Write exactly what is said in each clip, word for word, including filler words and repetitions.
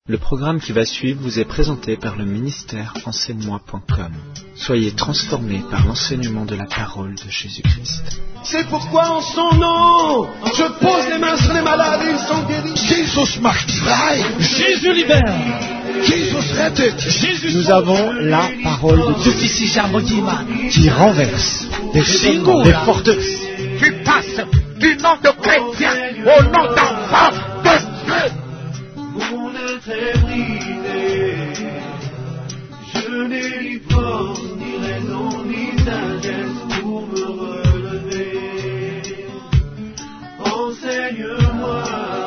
Le programme qui va suivre vous est présenté par le ministère enseigne moi point com. Soyez transformés par l'enseignement de la parole de Jésus-Christ. C'est pourquoi en son nom, je pose les mains sur les malades et ils sont guéris. Jesus macht frei. Jésus libère. Jesus rettet. Jésus Nous avons la parole de Dieu qui renverse des choses, des forteresses. Qui passe du nom de chrétien au nom d'enfant de Dieu. Mon être est brisé, je n'ai ni force, ni raison, ni sagesse pour me relever. Enseigne-moi,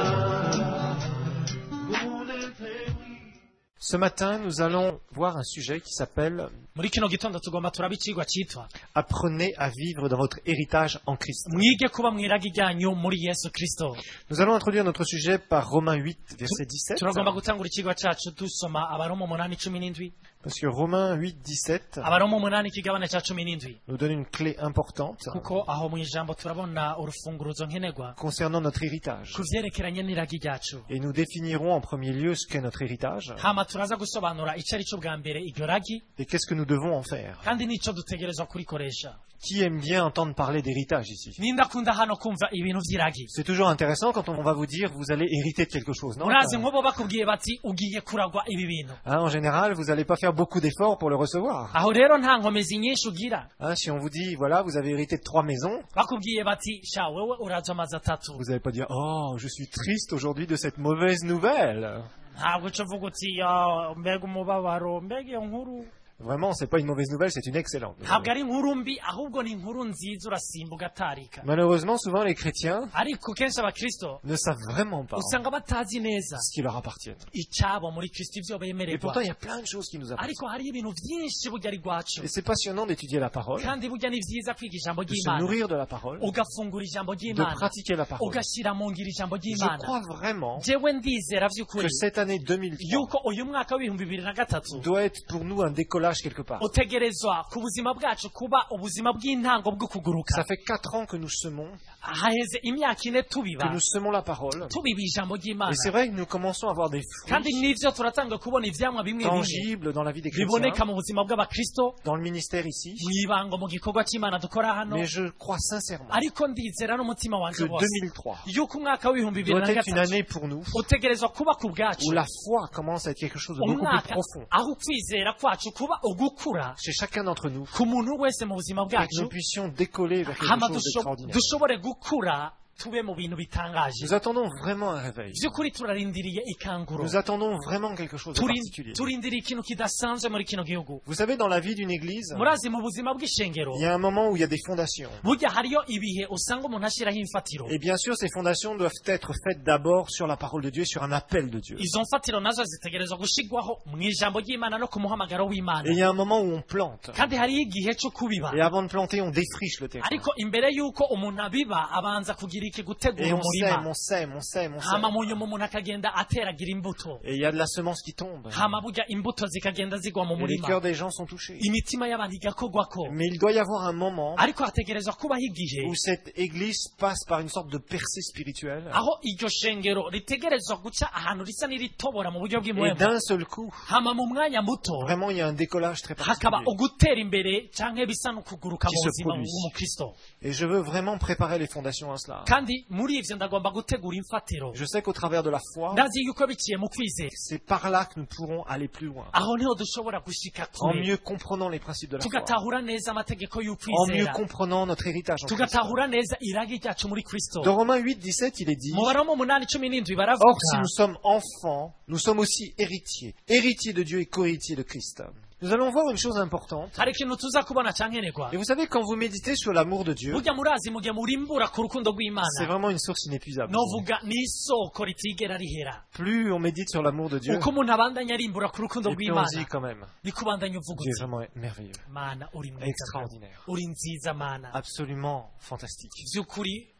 mon être est brisé. Ce matin, nous allons voir un sujet qui s'appelle muri kino gitondo tugomba turaba icigwa cyitwa « Apprenez à vivre dans votre héritage en Christ ». mwige kuba mwiragi ryanyu muri Yesu Kristo. Nous allons introduire notre sujet par Romains huit, verset dix-sept. turagomba gutangura icigwa cacu dusoma abaroma umunani cumi n'indwi Parce que Romains huit, dix-sept abaroma umunani ikigabane ca cumi n'indwi nous donne une clé importante kuko aho mu ijambo turabona urufunguruzo nkenerwa concernant notre héritage. ku vyerekeranye n'iragi ryacu, Et nous définirons en premier lieu ce qu'est notre héritage hama turaza gusobanura ico ari co bwa mbere iryo ragi et qu'est-ce que nous devons en faire. kandi n'ico dutegerezwa kurikoresha. Qui aime bien entendre parler d'héritage ici? ninde akunda hano kumva ibintu vy'iragi? C'est toujours intéressant quand on va vous dire vous allez hériter de quelque chose, non? murazi nk'ubo bakubwiye bati ugiye kuragwa ibi bintu, Hein, en général, vous n'allez pas faire beaucoup d'efforts pour le recevoir. aho rero nta nkomezi nyinshi ugira. Hein, si on vous dit, voilà, vous avez hérité de trois maisons, bakubwiye bati sha wewe uraza amazi atatu, vous n'allez pas dire, oh, je suis triste aujourd'hui de cette mauvaise nouvelle. ntabwo uca uvuga uti "Ah, mbega umubabaro, mbega iyo nkuru." Vraiment, c'est pas une mauvaise nouvelle, c'est une excellente ntabwo nouvelle. ari inkuru mbi ahubwo ni inkuru nziza, urasimba ugatarika. Malheureusement, souvent, les chrétiens ariko kenshi abakristo ne savent vraiment pas usanga batazi neza ce qui leur appartient. icyabo muri kristo ivyo Et bemererwa, pourtant, il y a plein de choses qui nous appartiennent. ariko hariyo ibintu vyinshi burya ari rwacu, Et c'est passionnant d'étudier la parole, kandi burya ni vyiza kwiga ijambo de se ry'imana, nourrir de la parole, ugafungura ijambo de ry'imana, pratiquer la parole. ugashyira mu ngiro ijambo Je ry'imana. crois vraiment jewe ndizera vy'ukuri que cette année deux mille trois yuko uyu mwaka w'ibihumbi bibiri na gatatu doit être pour nous un décollage quelque part. utegerezwa ku buzima bwacu kuba ubuzima bw'intango bwo kuguruka. Ça fait quatre ans que nous semons, haheze imyaka ine que tubiba nous semons la parole. tubiba ijambo ry'imana, Et c'est vrai que nous commençons à avoir des kandi fruits n'ivyo turatanga kubona ivyamwa bimwe bimwe tangibles dans la vie des biboneka chrétiens, mu buzima bw'abakristo, dans le ministère ici. mwibango mu gikorwa c'imana dukora hano. Mais je crois sincèrement ariko ndizera n'umutima que wanje wose deux mille trois yuko umwaka w'ibihumbi bibiri doit na être une gatatu année pour nous utegerezwa kuba ku bwacu où la foi commence à être quelque chose de beaucoup plus umwaka profond aho ukwizera kwacu kuba ugukura chez chacun d'entre nous, ku muntu wese mu buzima et que bwacu, nous puissions décoller vers quelque hama chose dusho- d'extraordinaire. dushobore gukura tube mu bintu bitangaje. Nous attendons vraiment un réveil. vy'ukuri turarindiriye ikanguro, Nous attendons vraiment quelque chose de Turi- particulier. turindiriye ikintu kidasanzwe muri kino gihugu. Vous savez, dans la vie d'une église, murazi mu buzima bw'ishengero il y a un moment où il y a des fondations. burya hariyo ibihe usanga umuntu ashyiraho imfatiro. Et bien sûr, ces fondations doivent être faites d'abord sur la parole de Dieu, sur un appel de Dieu. izo mfatiro nazo zitegerezwa gushigwaho mu ijambo ry'imana no ku muhamagaro w'imana, Et il y a un moment où on plante. kandi hariyo igihe cyo kubiba, Et avant de planter, on défriche le terrain. ariko imbere y'uko umuntu abiba abanza kugira iki Et gutegura on sème, umurima, on sème, on sème, on hama sème. mu nyuma umuntu akagenda ateragira imbuto, Et il y a de la semence qui tombe. hama burya imbuto zikagenda zigwa mu Et les murima, cœurs des gens sont touchés. imitima y'abantu igakogwako. Mais il doit y avoir un moment ariko hategerezwa kubaho igihe où cette église passe par une sorte de percée spirituelle. aho iryo shengero ritegerezwa guca ahantu risa n'iritobora mu buryo Et bw'imwema, d'un seul coup, hama mu mwanya muto vraiment, il y a un décollage très hakaba particulier. ugutera imbere canke bisa no kuguruka Qui mu se buzima produit. bw'umukristo. Et je veux vraiment préparer les fondations à cela. kandi muri ivyo ndagomba gutegura imfatiro. Je sais qu'au travers de la foi, ndazi yuko biciye mu kwizera c'est par là que nous pourrons aller plus loin. aho niho dushobora gushika En kure, mieux comprenant les principes de la foi. tugatahura neza amategeko En mieux y'ukwizera, comprenant notre héritage en Christ. tugatahura neza iragi ryacu muri kristo. Dans Romains huit, dix-sept, il est dit: mu baroma umunani cumi n'indwi Or, baravuga si nous sommes enfants, nous sommes aussi héritiers. Héritiers de Dieu et co-héritiers de Christ. Nous allons voir une chose importante. hari ikintu tuza kubona cankenerwa. Et vous savez, quand vous méditez sur l'amour de Dieu, burya murazi mu gihe murimbura ku rukundo c'est rw'imana, vraiment une source inépuisable. novuga n'isoko ritigera rihera. Plus on médite sur l'amour de Dieu, uko umuntu abandanya arimbura ku rukundo et plus on dit rw'imana, quand même, niko ubandanya uvuga Dieu est uti vraiment merveilleux, mana uri mwiza, extraordinaire, uri nziza mana, absolument fantastique. vy'ukuri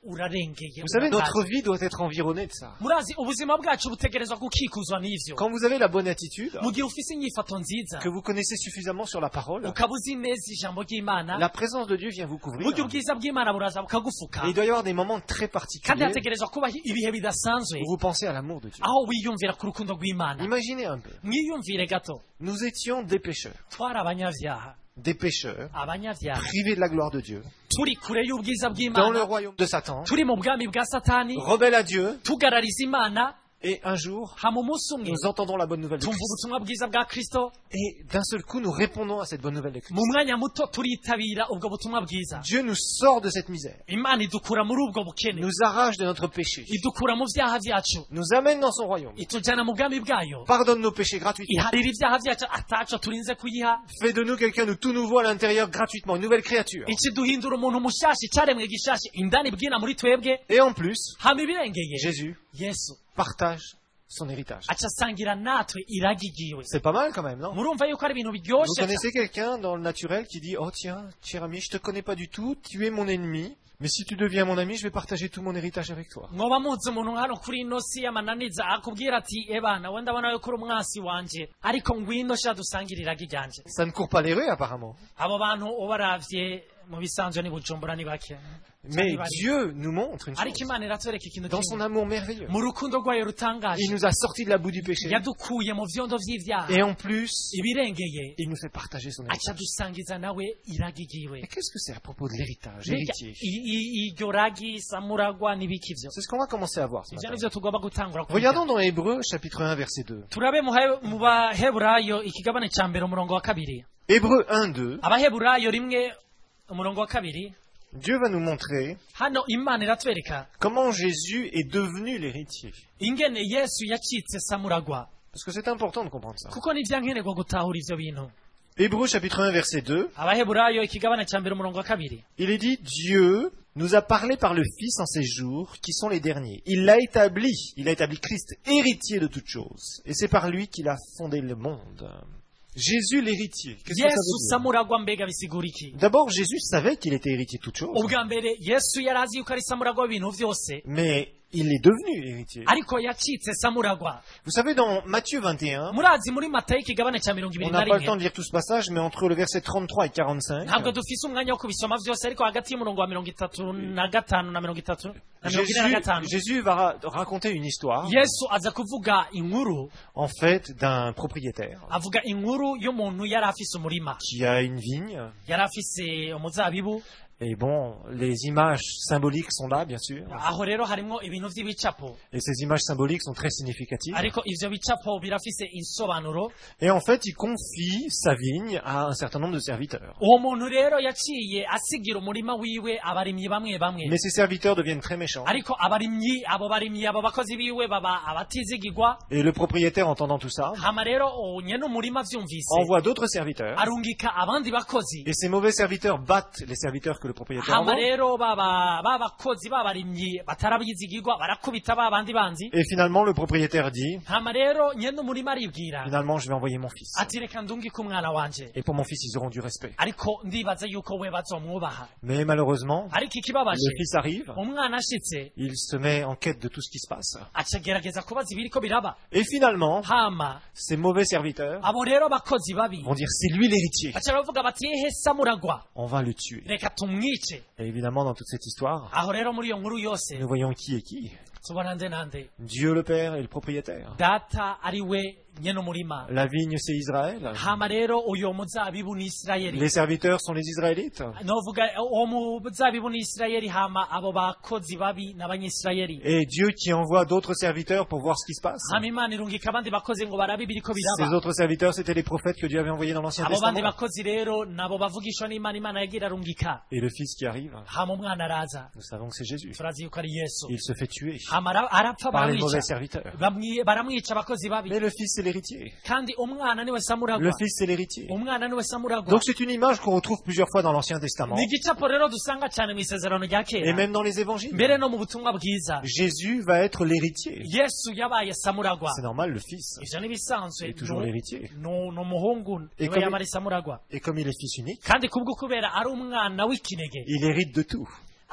urarengeye Vous savez, urakaze. notre vie doit être environnée de ça. murazi ubuzima bwacu butegerezwa gukikuzwa n'ivyo Quand vous avez la bonne attitude, mu gihe ufise inyifato nziza que vous connaissez suffisamment sur la parole, ukaba uzi neza ijambo ry'imana la présence de Dieu vient vous couvrir. burya ubwiza bw'imana buraza bukagufuka Et il doit y avoir des moments très kandi particuliers hategerezwa kuba ibihe bidasanzwe où vous pensez à l'amour de Dieu. aho wiyumvira ku rukundo rw'imana Imaginez un peu, mwiyumvire gato nous étions des pécheurs, twari abanyavyaha des pécheurs, abanyavyaha privés de la gloire de Dieu, turi kure y'ubwiza dans le bw'imana royaume de Satan, turi mu bwami bwa satani rebelles à Dieu, tugarariza imana et un jour, hama umunsi umwe nous entendons la bonne nouvelle de tumva Christ. ubutumwa bwiza bwa kristo Et d'un seul coup, nous répondons à cette bonne nouvelle de Christ. mu mwanya muto turitabira ubwo butumwa bwiza Dieu nous sort de cette misère, imana idukura muri ubwo bukene nous arrache de notre péché, idukura mu vyaha vyacu nous amène dans son royaume, itujana mu bwami bwayo pardonne nos péchés gratuitement, iharira ivyaha vyacu ataco turinze kuyiha fait de nous quelqu'un de tout nouveau à l'intérieur gratuitement, une nouvelle créature. ikiduhindura umuntu mushasha icaremwe gishasha indani bwina muri twebwe Et en plus, hama ibirengeye Jésus yesu partage son héritage. aca asangira natwe iragigiwe C'est pas mal quand même, non? murumva yuko ari ibintu Vous biryoshe connaissez quelqu'un dans le naturel qui dit « Oh tiens, cher ami, je te connais pas du tout, tu es mon ennemi, mais si tu deviens mon ami, je vais partager tout mon héritage avec toi. mwoba muzi umuntu hano kuri ino si y'amananiza akubwira ati ebana we ndabona yuko uri umwasi wanje ariko ngwino sha dusangire iragi ryanje » Ça ne court pas les rues apparemment. abo bantu ubaravye mu bisanzwe ni bujumbura ni bake Mais Dieu nous montre une ariko chose. imana iratwereka ikintu Dans son kimwe amour merveilleux, mu rukundo rwayo rutangaje il nous a sortis de la boue du péché. yadukuye mu vyondo vy'ivyaha Et en plus, ibirengeye il nous fait partager son aca héritage. dusangiza nawe iragigiwe Mais qu'est-ce que c'est à propos de l'héritage, Mbega héritier? i- i- iryo ragi samuragwa n'ibiki ivyo C'est ce qu'on va commencer à voir ce ivyo matin. nivyo tugomba gutangura kwiga. Regardons dans Hébreux chapitre un verset deux. turabe mu He- mu baheburayo ikigabane ca mbere umurongo wa kabiri Hébreux un deux, abaheburayo rimwe umurongo wa kabiri Dieu va nous montrer hano imana iratwereka comment Jésus est devenu l'héritier. ingene yesu yacitse samuragwa Parce que c'est important de comprendre ça. kuko nivyankenerwa gutahura ivyo bintu Hébreux chapitre un verset deux, abaheburayo ikigabane ca mbere umurongo wa kabiri il est dit Dieu nous a parlé par le Fils en ces jours qui sont les derniers. Il l'a établi, il a établi Christ héritier de toutes choses. Et c'est par lui qu'il a fondé le monde. Jésus l'héritier. Qu'est-ce que ça yesu veut dire? samuragwa mbega bisigura iki D'abord, Jésus savait qu'il était héritier de toutes choses, ubwa mbere yesu yari azi yuko ari samuragwa w'ibintu vyose mais il est devenu héritier. ariko yacitse samuragwa Vous savez, dans Matthieu vingt et un, murazi muri matayo ikigabane ca mirongo on ibiri na n'a pas le temps rimwe de lire tout ce passage, mais entre le verset trente-trois et quarante-cinq, ntabwo dufise umwanya wo kubisoma vyose ariko hagati y'umurongo wa mirongo itatu na gatanu na mirongo itatu na mirongo ine na Jésus, gatanu Jésus va ra- raconter une histoire, yesu aza kuvuga inkuru en fait, d'un propriétaire avuga inkuru y'umuntu yari afise umurima qui a une vigne. yari afise umuzabibu Et bon, les images symboliques sont là, bien sûr. aho rero harimwo ibintu vy'ibicapo Et ces images symboliques sont très significatives. ariko ivyo bicapo birafise insobanuro Et en fait, il confie sa vigne à un certain nombre de serviteurs. uwo muntu rero yaciye asigira umurima wiwe abarimyi bamwe bamwe Mais ces serviteurs deviennent très méchants. ariko abarimyi abo barimyi abo bakozi biwe baba abatizigirwa Et le propriétaire, entendant tout ça, hama rero uwo nyene umurima vyumvise envoie d'autres serviteurs. arungika abandi bakozi Et ces mauvais serviteurs battent les serviteurs que le propriétaire hama envoie. rero baba babakozi babarimyi batarabizigirwa barakubita babandi banzi Et finalement, le propriétaire dit, hama rero nyene umurima aribwira finalement, je vais envoyer mon fils. ati reka ndungike umwana wanje Et pour mon fils, ils auront du respect. ariko ndibaza yuko we bazomwubaha Mais malheureusement, ariko le ikibabaje fils arrive, umwana ashitse il se met en quête de tout ce qui se passe. acagerageza kubaza ibiriko biraba Et finalement, hama ces mauvais serviteurs abo rero bakozi babi vont dire, c'est lui l'héritier. baca baravuga bati ehe samuragwa On va le tuer. reka tumwice Et évidemment, dans toute cette histoire, aho rero muri iyo nkuru yose nous voyons qui est qui. tubona nde nande Dieu le Père et le propriétaire. data ari we nyene umurima La vigne, c'est Israël. hama rero uyo muzabibu ni isirayeli Les serviteurs sont les Israélites. novuga uwo muzabibu ni isirayeli hama abo bakozi babi n'abanyisirayeli Et Dieu qui envoie d'autres serviteurs pour voir ce qui se passe. hama imana irungika abandi bakozi ngo barabe ibiriko Ces biraba autres serviteurs, c'était les prophètes que Dieu avait envoyés dans l'Ancien abo bandi Testament. bakozi rero nabo bavugishwa n'imana imana yagira arungika Et le Fils qui arrive, hama umwana araza nous savons que c'est Jésus. turazi yuko ari yesu Il se fait tuer hama ara- arapfa par les baramwica mauvais serviteurs. Bamwi- baramwica abakozi babi Mais le Fils, c'est l'héritier. kandi umwana niwe Le samuragwa Fils, c'est l'héritier. umwana niwe samuragwa Donc c'est une image qu'on retrouve plusieurs fois dans l'Ancien Testament ni igicapo rero dusanga cyane mu isezerano rya et kera même dans les évangiles. mbere no mu butumwa bwiza Jésus va être l'héritier. yesu yabaye samuragwa C'est normal, le Fils ivyo n'ibisanzwe est toujours l'héritier. ni umuhungu Et niwe comme- yaba ari samuragwa Et comme il est fils unique, kandi kubwo kubera ari umwana w'ikinege il hérite de tout.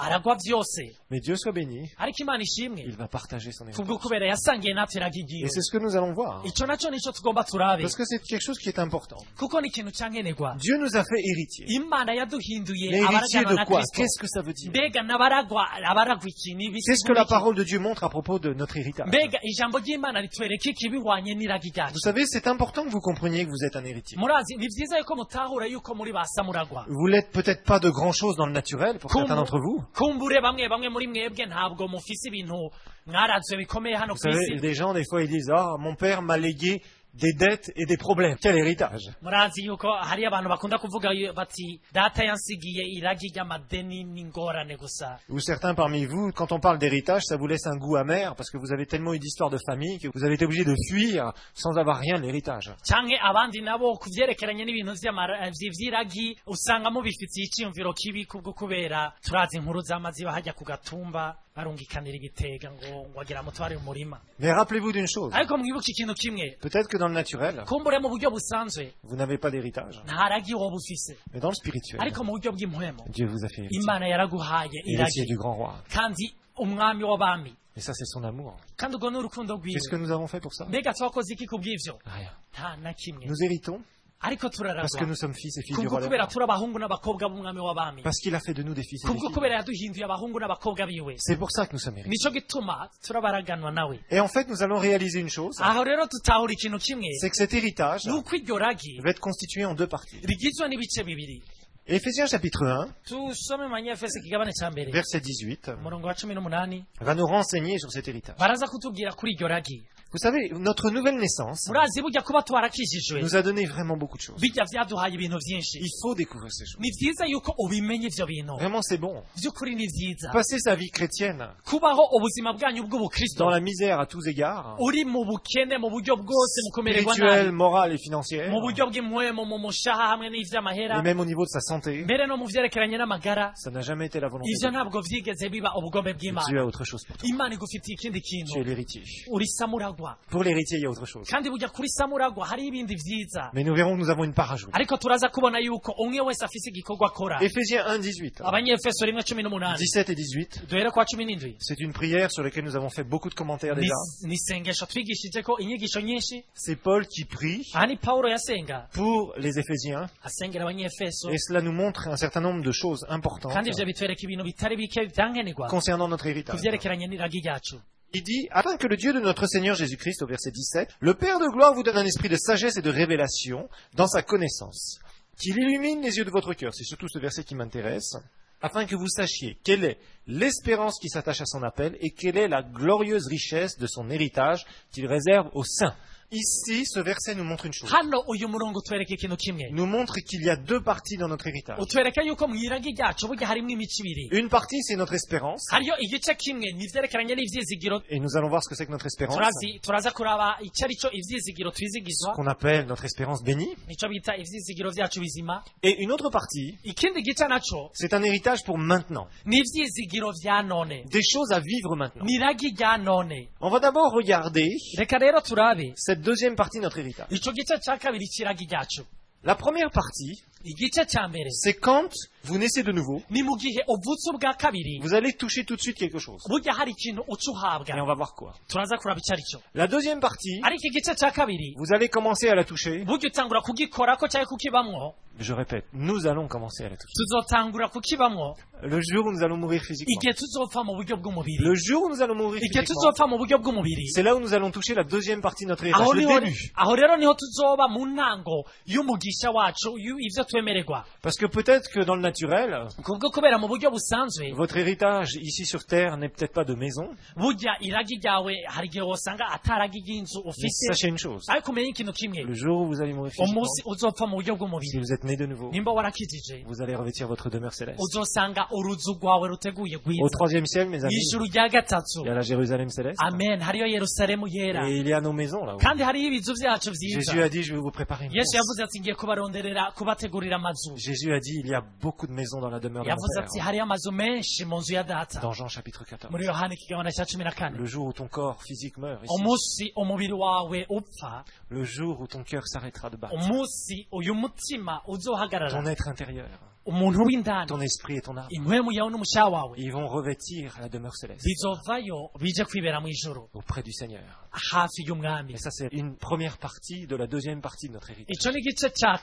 aragwa byose Mais Dieu soit béni, ariko imana ishimwe il va partager son kubwo héritage. kubera yasangiye natwe Et iragigiwe c'est ce que nous allons voir. ico naco nico tugomba turabe Parce que c'est quelque chose qui est important. kuko ni ikintu cankenerwa Dieu nous a fait héritiers. imana yaduhinduye Mais héritiers abaraganwa de na quoi? kristo Qu'est-ce que ça veut dire? mbega n'abaragwa abaragwa iki ni C'est ce que la parole de Dieu montre à propos de notre héritage. mbega ijambo ry'imana ritwereka iki bihwanye n'iragi ryacu Vous savez, c'est important que vous compreniez que vous êtes un héritier. murazi ni vyiza yuko mutahura yuko muri basa muragwa Vous l'êtes peut-être pas de grand chose dans le naturel pour certains d'entre vous. kumbure bamwe bamwe muri mwebwe ntabwo mufise ibintu mwarazwe bikomeye hano Vous ku savez, isi des gens, des fois, ils disent, ah, mon père m'a légué des dettes et des problèmes. Quel héritage? murazi yuko hari abantu bakunda kuvuga yu- bati data yansigiye iragi ry'amadeni n'ingorane gusa Ou certains parmi vous, quand on parle d'héritage, ça vous laisse un goût amer parce que vous avez tellement eu d'histoires de famille que vous avez été obligé de fuir sans avoir rien de l'héritage. canke abandi nabo ku vyerekeranye n'ibintu vy'amara- vy- vy'iragi usanga mubifitiye iciyumviro kibi kubwo kubera turazi inkuru z'amaziba hajya ku gatumba barungikanira igitega ngo ngo agira mutware mu murima Mais rappelez-vous d'une chose. ariko mwibuke ikintu kimwe Peut-être que dans le naturel, kumbure mu buryo busanzwe vous n'avez pas d'héritage. nta ragi woba ufise Mais dans le spirituel, ariko mu buryo bw'impwemo Dieu vous a fait héritier. imana yaraguhaye Héritier iragi du grand roi. kandi umwami w'abami Et ça, c'est son amour. kandi ubwo ni urukundo Qu'est-ce que rwiwe nous avons fait pour ça? mbega twakoze iki ku bw'ivyo Rien. nta na kimwe Nous héritons ariko parce que turaragwa nous sommes fils et filles du kubwo roi des kubera rois. turi abahungu n'abakobwa b'umwami w'abami Parce qu'il a fait de nous des fils et des kubwo filles. kubera yaduhinduye abahungu n'abakobwa biwe C'est pour ça que nous sommes héritiers. nico gituma turabaraganwa nawe Et en fait, nous allons réaliser une chose, aho rero tutahura ikintu kimwe c'est que cet héritage nuko iryo ragi va être constitué en deux parties. rigizwe n'ibice bibiri Éphésiens chapitre un, tusome mu banyefesi ikigabane ca mbere verset dix-huit, umurongo wa cumi n'umunani va nous renseigner sur cet héritage. baraza kutubwira kuri iryo ragi Vous savez, notre nouvelle naissance murazi burya kuba twarakijijwe nous a donné vraiment beaucoup de choses. bijya vyaduhaye ibintu vyinshi Il faut découvrir ces choses. ni vyiza yuko ubimenye ivyo bintu Vraiment, c'est bon. vy'ukuri ni vyiza Passer sa vie chrétienne kubaho ubuzima bwanyu bw'ubukristo dans la misère à tous égards, uri mu bukene mu buryo bwose mu kumererwa spirituelle, nabi morale et financière, mu buryo bw'impwemo mu mushaha hamwe n'ivy'amahera et même au niveau de sa santé, mbere no mu vyerekeranye n'amagara ça n'a jamais été la volonté ivyo de Dieu. ntabwo vyigeze biba ubugombe Dieu bw'imana a autre chose pour toi. imana igufitiye ikindi Tu es kintu l'héritier. uri samuragwa Pour l'héritier, il y a autre chose. kandi burya kuri samuragwa hari ibindi vyiza Mais nous verrons que nous avons une part à jouer. ariko turaza kubona yuko umwe wese afise igikorwa akora Éphésiens un, dix-huit, abanyefeso rimwe cumi n'umunani dix-sept et dix-huit, duhere kwa cumi n'indwi c'est une prière sur laquelle nous avons fait beaucoup de commentaires déjà. Ni- ni isengesho twigishijeko inyigisho nyinshi C'est Paul qui prie aha ni pawulo yasenga pour les Éphésiens asengera abanyefeso et cela nous montre un certain nombre de choses importantes kandi ivyo bitwereka ibintu bitari bike vyankenerwa concernant notre ku héritage. vyerekeranye n'iragi ryacu Il dit, afin que le Dieu de notre Seigneur Jésus-Christ, au verset dix-sept, le Père de gloire vous donne un esprit de sagesse et de révélation dans sa connaissance, qu'il illumine les yeux de votre cœur, c'est surtout ce verset qui m'intéresse, afin que vous sachiez quelle est l'espérance qui s'attache à son appel et quelle est la glorieuse richesse de son héritage qu'il réserve aux saints. Ici, ce verset nous montre une chose. hano uyu murongo utwereka ikintu kimwe Il nous montre qu'il y a deux parties dans notre héritage. utwereka yuko mu iragi ryacu burya harimwo imico ibiri Une partie, c'est notre espérance, hariyo igice kimwe ni ivyerekeranye n'ivyizigiro et nous allons voir ce que c'est que notre espérance, turazi turaza kuraba ico ari co ivyizigiro ce twizigizwa qu'on appelle notre espérance bénie. nico bita ivyizigiro vyacu bizima Et une autre partie, ikindi gice naco c'est un héritage pour maintenant. ni ivyizigiro vya none Des choses à vivre maintenant. ni iragi rya none On va d'abord regarder reka rero turabe cette deuxième partie de notre héritage. ico gice ca kabiri c'iragi ryacu La première partie, igice ca mbere c'est quand vous naissez de nouveau, ni mu gihe uvutse ubwa kabiri vous allez toucher tout de suite quelque chose. burya hari ikintu uca Et on uhabwa va voir quoi. turaza kuraba ico ari co La deuxième partie, ariko igice ca kabiri vous allez commencer à la toucher. burya utangura kugikorako canke kukibamwo Je répète, nous allons commencer à la toucher. tuzotangura kukibamwo Le jour où nous allons mourir physiquement. igihe tuzopfa mu buryo bw'umubiri Le jour où nous allons mourir igihe physiquement, tuzopfa mu buryo bw'umubiri c'est là où nous allons toucher la deuxième partie de notre héritage, aho le niho début. aho rero niho tuzoba mu ntango y'umugisha wacu yu- ivyo twemererwa Parce que peut-être que dans le naturel, kubwo kubera mu buryo busanzwe votre héritage ici sur Terre n'est peut-être pas de maison. burya iragi ryawe hari igihe wosanga ataragi ry'inzu Mais ufite sachez une chose. ariko umenye ikintu kimwe Le jour où vous allez mourir physiquement, umunsi uzopfa mu buryo si bw'umubiri vous êtes né de nouveau, nimba warakijije vous allez revêtir votre demeure céleste. uzosanga uruzu rwawe ruteguye Au rwiza troisième ciel, mes amis, ijuru rya gatatu il y a la Jérusalem céleste. amen hariyo yerusalemu yera Et il y a nos maisons là-haut. kandi hariyo ibizu vyacu vyiza Jésus a dit, je vais vous préparer une yesu place. yavuze ati ngiye kubaronderera kubategurira amazu Jésus a dit, il y a beaucoup de maisons dans la demeure de mon yavuze ati Père. hariyo amazu menshi mu nzu ya data Dans Jean chapitre quatorze. muri yohani ikigabane ca cumi na kane Le jour où ton corps physique meurt, ici, umunsi umubiri wawe upfa le jour où ton cœur s'arrêtera de battre, umunsi uyu mutima uzohagarara ton être intérieur umuntu w'indani ton esprit et ton âme. impwemu yawe n'umushaha wawe Ils vont revêtir la demeure céleste bizovayo bije kwibera mu ijuru auprès du Seigneur. hafi y'umwami. Et ça, c'est une première partie de la deuxième partie de notre héritage. Ico ni igice ca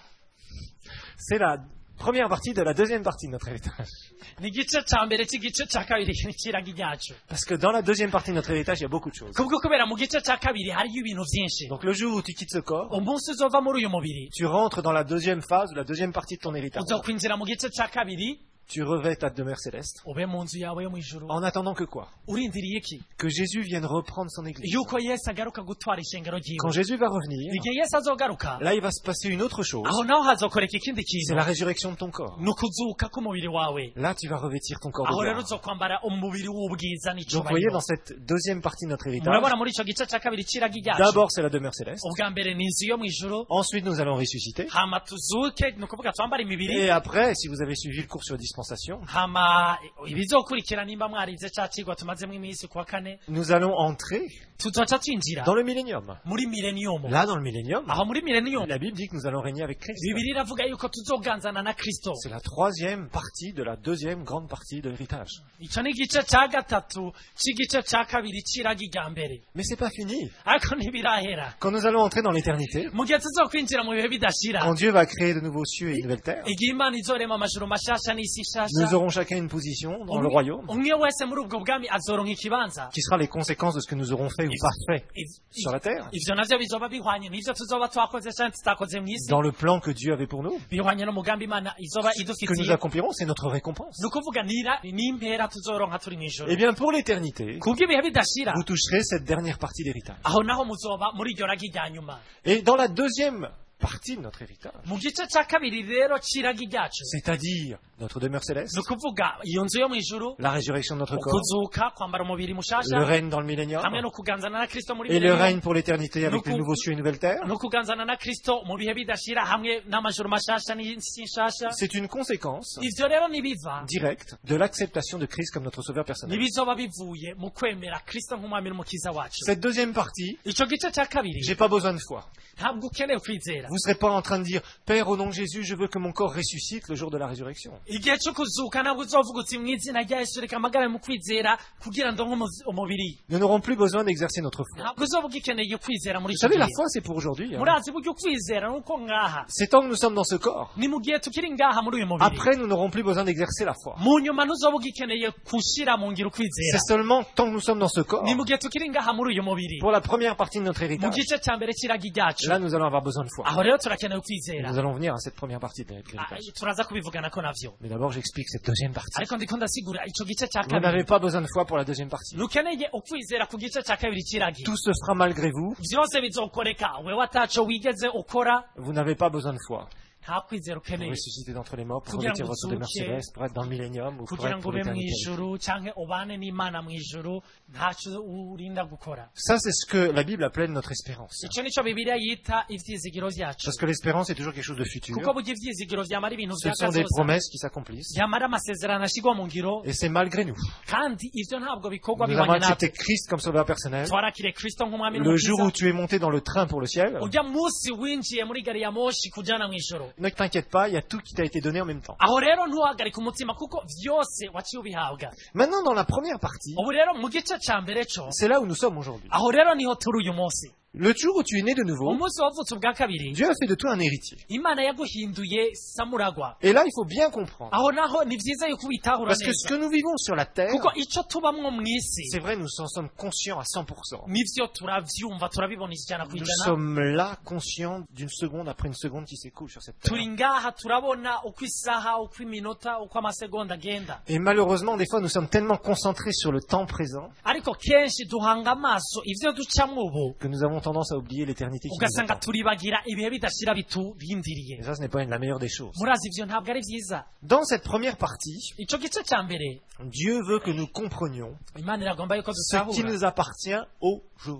C'est la première partie de la deuxième partie de notre héritage. ni igice ca mbere c'igice ca kabiri c'iragi ryacu. Parce que dans la deuxième partie de notre héritage, il y a beaucoup de choses. Kubwo kubera mu gice ca kabiri hariyo ibintu vyinshi. Donc le jour où tu quittes ce corps, umunsi uzova muri uyu mubiri tu rentres dans la deuxième phase, la deuxième partie de ton héritage. uzokwinjira mu gice ca kabiri Tu revêts ta demeure céleste. ube mu nzu yawe yo mu ijuru. En attendant que quoi? urindiriye iki? Que Jésus vienne reprendre son église. yuko yesu agaruka gutwara ishengero Quand ryiwe. Jésus va revenir, igihe yesu azogaruka là il va se passer une autre chose. aho naho hazokoreka ikindi C'est kintu la résurrection de ton corps. ni ukuzuka k'umubiri wawe. Là tu vas revêtir ton corps de aho rero gloire. uzokwambara umubiri w'ubwiza Donc vous voyez, n'icubahiro. dans cette deuxième partie de notre héritage, murabona muri ico gice ca kabiri c'iragi ryacu d'abord c'est la demeure céleste. ubwa mbere ni inzu yo mu ijuru Ensuite nous allons ressusciter. hama tuzuke ni ukuvuga twambara imibiri Et après, si vous avez suivi le cours sur la dispensation, hama ibizokurikira nimba mwarize ca cigwa tumazemo iminsi kuwa kane nous allons entrer tuzoca twinjira dans le millénium. muri millennium. Là, dans le millénium, aho muri millennium la Bible dit que nous allons régner avec Christ. bibiri iravuga yuko tuzoganzana na kristo. C'est la troisième partie de la deuxième grande partie de l'héritage. ico ni igice ca gatatu c'igice ca kabiri c'iragi rya mbere. Mais c'est pas fini. ariko ntibirahera Quand nous allons entrer dans l'éternité, mu gihe tuzokwinjira mu bihe bidashira quand Dieu va créer de nouveaux cieux et une nouvelle terre, igihe imana izorema amajuru mashasha n'isi nous nshasha aurons chacun une position dans le royaume umwe wese muri ubwo bwami azoronka ikibanza. qui sera les conséquences de ce que nous aurons fait ou pas fait Iv- sur la terre, ivyo navyo bizoba bihwanye n'ivyo tuzoba twakoze canke tutakoze mw'isi, dans le plan que Dieu avait pour nous. bihwanye n'umugambi imana izoba Ce que nous idufitiye. accomplirons, c'est notre récompense. ni ukuvuga nira n'impera tuzoronka turi mw'ijuru. Eh bien, pour l'éternité, kubw'ibihe bidashira vous toucherez cette dernière partie d'héritage. aho naho muzoba muri iryo ragi rya nyuma. Et dans la deuxième partie de notre héritage, mu gice ca kabiri rero c'iragi ryacu c'est-à-dire notre demeure céleste, ni ukuvuga iyo nzu yo mw'ijuru, la résurrection de notre corps, ukuzuka kwambara umubiri le mushasha règne dans le millénium, hamwe no kuganzana na kristo muri et le millennium, règne pour l'éternité avec Nous les nouveaux cieux et une nouvelle terre. no kuganzana na kristo mu bihe bidashira hamwe n'amajuru mashasha n'isi nshasha. C'est une conséquence ivyo rero nibiva directe de l'acceptation de Christ comme notre sauveur personnel. nibizoba bivuye mu kwemera kristo nk'umwami n'umukiza wacu. Cette deuxième partie, ico gice ca kabiri j'ai pas besoin de foi. ntabwo ukeneye kwizera. Vous serez pas en train de dire, Père, au nom de Jésus, je veux que mon corps ressuscite le jour de la résurrection. igihe cyo kuzuka ntabwo uzovuga uti mu izina rya yesu reka amagara mu kwizera kugira ndonke umuzi- umubiri. Nous n'aurons plus besoin d'exercer notre foi. ntabwo uzovuga ukeneye kwizera muri Vous icyo savez, la gihe. foi, c'est pour aujourd'hui. hein. murazi buryo kwizera nuko ngaha C'est tant que nous sommes dans ce corps. ni mu gihe tukiri ngaha muri uyu mubiri. Après, nous n'aurons plus besoin d'exercer la foi. mu nyuma ntuzovuga ukeneye kushira mu ngiro kwizera. C'est seulement tant que nous sommes dans ce corps. ni mu gihe tukiri ngaha muri uyu mubiri. Pour la première partie de notre mu héritage, gice cya mbere cy'iragi ryacu là, nous allons avoir besoin de foi. aho rero turakeneye Et kwizera. nous allons venir à cette première partie de Ah, l'héritage. turaza kubivugana ko navyo, Mais d'abord, j'explique cette deuxième partie. ariko ndiko ndasigura ico gice cya Vous n'avez kabiri. pas besoin de foi pour la deuxième partie. ntukeneye ukwizera ku gice cya kabiri cy'iragi. Tout se fera malgré vous. vyose bizokoreka wewe ataco wigeze ukora. Vous n'avez pas besoin de foi nta kwizera pour ukeneye ressusciter d'entre les morts, pour Kugira revêtir ngo votre demeure uzuke, céleste, pour être dans le millénium ou pour kugira être ngo pour ube mu l'éternité. ijuru canke ubane n'imana mu ijuru ntaco urinda gukora. Ça, c'est ce que la Bible appelle notre espérance. ico nico bibiliya yita ivyizigiro vyacu, Parce que l'espérance est toujours quelque chose de futur. kuko burya ivyizigiro vyamara ibintu Ce sont des vyakazoza, promesses qui s'accomplissent. vyamara amasezerano ashigwa mu ngiro, Et c'est malgré nous. kandi ivyo ntabwo bikorwa Nous avons bihwanye natwe. accepté Christ comme sauveur personnel. twarakiriye kristo nk'umwami Le jour où n'umukiza. tu es monté dans le train pour le ciel, urya munsi winjiye muri gari ya moshi kujana mu ijoro, ne t'inquiète pas, il y a tout qui t'a été donné en même temps. aho rero ntuhagarike umutima kuko vyose waciye ubihabwa. Maintenant, dans la première partie, ubu rero mu gice ca mbere co, c'est là où nous sommes aujourd'hui. aho rero niho turi uyu munsi. Le jour où tu es né de nouveau, umunsi wavutse ubwa kabiri, Dieu a fait de toi un héritier. imana yaguhinduye samuragwa. Et là, il faut bien comprendre. aho naho ni vyiza yuko ubitahura Parce que ce neza, que nous vivons sur la terre, kuko ico tubamwo mw'isi c'est vrai, nous en sommes conscients à cent pour cent. nivyo turavyumva turabibona ijana Nous kwijana. sommes là, conscients d'une seconde après une seconde qui s'écoule sur cette terre. turi ngaha turabona uko isaha uko iminota uko amasegonda agenda, Et malheureusement, des fois, nous sommes tellement concentrés sur le temps présent ariko kenshi duhanga amaso ivyo ducamwo ubu que nous avons tendance à oublier l'éternité qui nous ugasanga attend. turibagira ibihe bidashira biturindiriye. Et ça, ce n'est pas une- la meilleure des choses. murazi ivyo ntabwo ari vyiza. Dans cette première partie, ico gice ca mbere Dieu veut que nous comprenions imana iragomba yuko ce qui dutahura nous appartient aujourd'hui.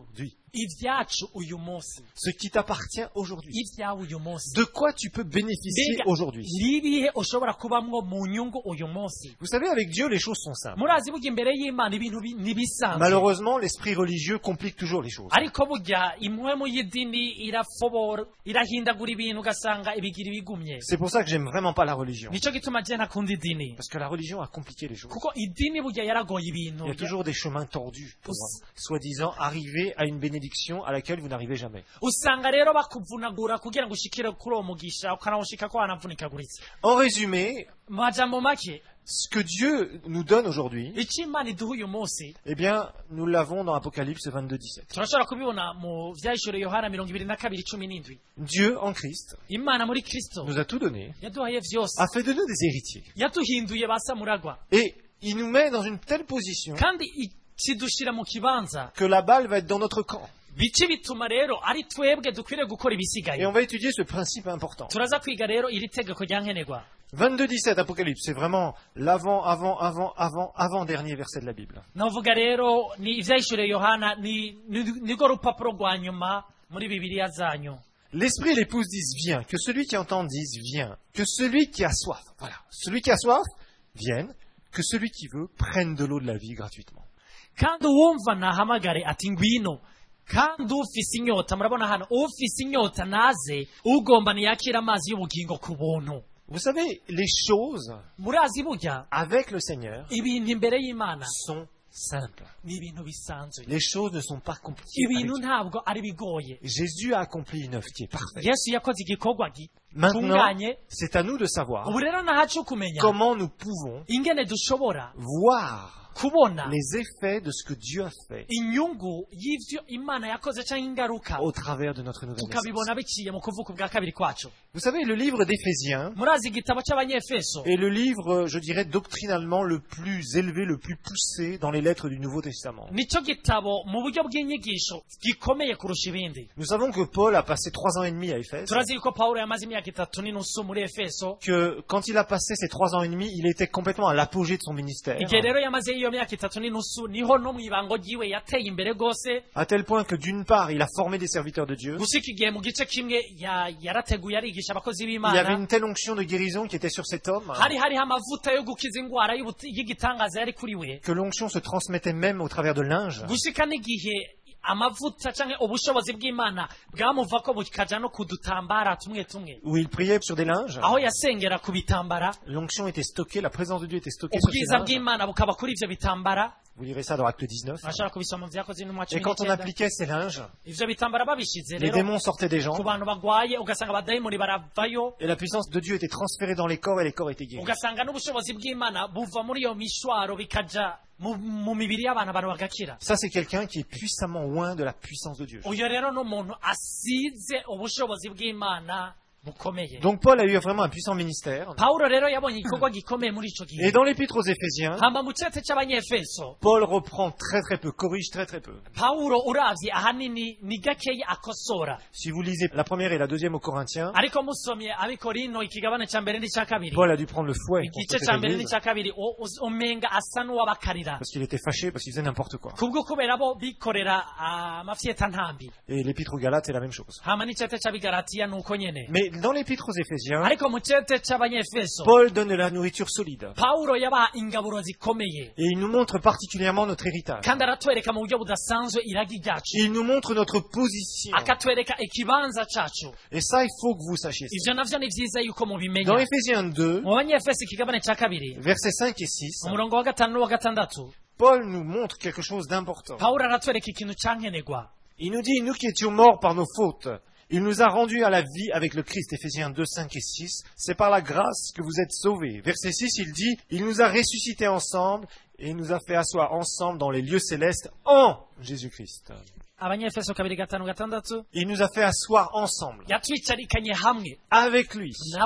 ibyacu uyu munsi ce qui t'appartient aujourd'hui. ibyawe uyu munsi De quoi tu peux bénéficier mbega aujourd'hui. nibihe ushobora kubamwo mu nyungu uyu munsi Vous savez, avec Dieu, les choses sont simples. murazi burya imbere y'imana ibintu bi- ntibisanzwe Malheureusement, l'esprit religieux complique toujours les choses. ariko burya impwemu y'idini irafobora irahindagura ibintu ugasanga ibigira ibigumye C'est pour ça que j'aime vraiment pas la religion. nico gituma je ntakunda idini Parce que la religion a compliqué les choses. kuko idini burya yaragoye ibintu Il y a toujours des chemins tordus pour, soi-disant, arriver à une bénédiction à laquelle vous n'arrivez jamais. usanga rero bakuvunagura kugira ngo ushikire kuri uwo mugisha ukanawushika ko wanavunikaguritse En résumé, mu majambo make ce que Dieu nous donne aujourd'hui, icyo imana iduha uyu munsi eh bien, nous l'avons dans Apocalypse vingt-deux dix-sept. turashobora kubibona mu vyahishuriye yohana mirongo ibiri na kabiri cumi n'indwi Dieu, en Christ, imana muri kristo nous a tout donné, yaduhaye vyose a fait de nous des héritiers. yaduhinduye ba samuragwa Et il nous met dans une telle position kandi ikidushira mu kibanza que la balle va être dans notre camp. bici bituma rero ari twebwe dukwiriye gukora Et ibisigaye on va étudier ce principe important. turaza kwiga rero iri tegeko rya nkenerwa vingt-deux dix-sept Apocalypse, c'est vraiment l'avant, avant, avant, avant, avant-dernier verset de la Bible. novuga rero ni ivyahishuriye yohana ni ni- nirwo rupapuro rwa nyuma muri bibiliya zanyu L'esprit et l'épouse disent viens, que celui qui entend dise viens, que celui qui a soif, voilà, celui qui a soif, vienne, que celui qui veut prenne de l'eau de la vie gratuitement. kandi uwumva nahamagare ati ngwino kandi ufise inyota murabona hano ufise inyota naze ugomba ntiyakira amazi y'ubugingo ku buntu Vous savez, les choses murazi burya avec le Seigneur ibintu imbere y'imana sont simples. ni ibintu bisanzwe Les choses ne sont pas compliquées. avec ibintu Dieu. ntabwo ari bigoye Jésus a accompli une œuvre qui est parfaite. yesu yakoze igikorwa Maintenant, gitunganye c'est à nous de savoir ubu rero nahacu kumenya comment nous pouvons ingene dushobora voir kubona les effets de ce que Dieu a fait inyungu y'ivyo imana yakoze canke ingaruka au travers de notre nouvelle tukabibona naissance. biciye mu kuvuka bwa kabiri kwacu Vous savez, le livre d'Éphésiens murazi igitabo c'abanyefeso est le livre, je dirais, doctrinalement le plus élevé, le plus poussé dans les lettres du Nouveau Testament. nico gitabo mu buryo bw'inyigisho gikomeye kurusha ibindi Nous savons que Paul a passé trois ans et demi à Éphèse, turazi yuko pawulo yamaze imyaka itatu n'inusu muri efeso que quand il a passé ces trois ans et demi, il était complètement à l'apogée de son ministère, igihe rero yamaze iyo myaka itatu n'inusu niho no mw'ibango ryiwe yateye imbere rwose à tel point que d'une part, il a formé des serviteurs de Dieu, gushika igihe mu gice kimwe ya- yarateguye arigisha abakozi il y avait b'imana une telle onction de guérison qui était sur cet homme, hari hariho amavuta yo gukiza ingwara y'ubuti- y'igitangaza yari kuri we que l'onction se transmettait même au travers de linge, gushika n'igihe amavuta canke ubushobozi bw'imana bwamuvako bukaja no kudutambara tumwe tumwe où il priait sur des linges. aho yasengera ku bitambara L'onction était stockée, la présence de Dieu était stockée sur ces ubwiza linges. bw'imana bukaba kuri ivyo bitambara Vous lirez ça dans Acte dix-neuf. ashobora kubisoma mu vyakoze n'umwa Et cumi quand on n'icyenda appliquait ces linges, ivyo bitambara babishize les rero démons sortaient des gens, ku bantu bagwaye ugasanga abadayimoni baravayo et la puissance de Dieu était transférée dans les corps, et les corps étaient guéris. ugasanga n'ubushobozi bw'imana buva muri iyo mishwaro bikaja mu mu mibiri y'abantu abantu bagakira Ça, c'est quelqu'un qui est puissamment loin de la puissance de Dieu. uyo rero n'umuntu asize ubushobozi bw'imana bukomeye Donc Paul a eu vraiment un puissant ministère. pawulo rero yabonye igikorwa gikomeye muri ico Et gihe dans l'épître aux Éphésiens, hamba mu cete c'abanyefeso Paul reprend très très peu, corrige très très peu. pawulo uravye ahanini ni gakeyi akosora Si vous lisez la première et la deuxième aux Corinthiens, ariko musomye abikorino ikigabane ca mbere n'ica kabiri Paul a dû prendre le fouet contre igice cette ca mbere église, n'ica kabiri o- o- umenga asa n'uwabakarira parce qu'il était fâché, parce qu'il faisait n'importe quoi. kubwo kubera bo bikorera amafyeta ntambi Et l'épître aux Galates, c'est la même chose. hama n'icete c'abigalatiya nuko nyene Mais dans l'épître aux Éphésiens, ariko mu cete c'abanyefeso Paul donne de la nourriture solide. pawulo yabaha ingaburo zikomeye Et il nous montre particulièrement notre héritage. kandi aratwereka mu buryo budasanzwe iragi ryacu Il nous montre notre position. akatwereka ikibanza cacu Et ça, il faut que vous sachiez ça. ivyo navyo ni vyiza yuko Dans mubimenya Éphésiens deux, mu banyefeso ikigabane ca kabiri versets cinq et six, umurongo wa gatanu n'uwa gatandatu Paul nous montre quelque chose d'important. pawulo aratwereka ikintu cankenerwa Il nous dit, nous qui étions morts par nos fautes, il nous a rendus à la vie avec le Christ. Éphésiens deux, cinq et six. C'est par la grâce que vous êtes sauvés. Verset six, il dit, il nous a ressuscités ensemble et il nous a fait asseoir ensemble dans les lieux célestes en Jésus-Christ. abanyefeso kabiri gatanu gatandatu Il nous a fait asseoir ensemble, yatwicarikanye hamwe avec lui, nawe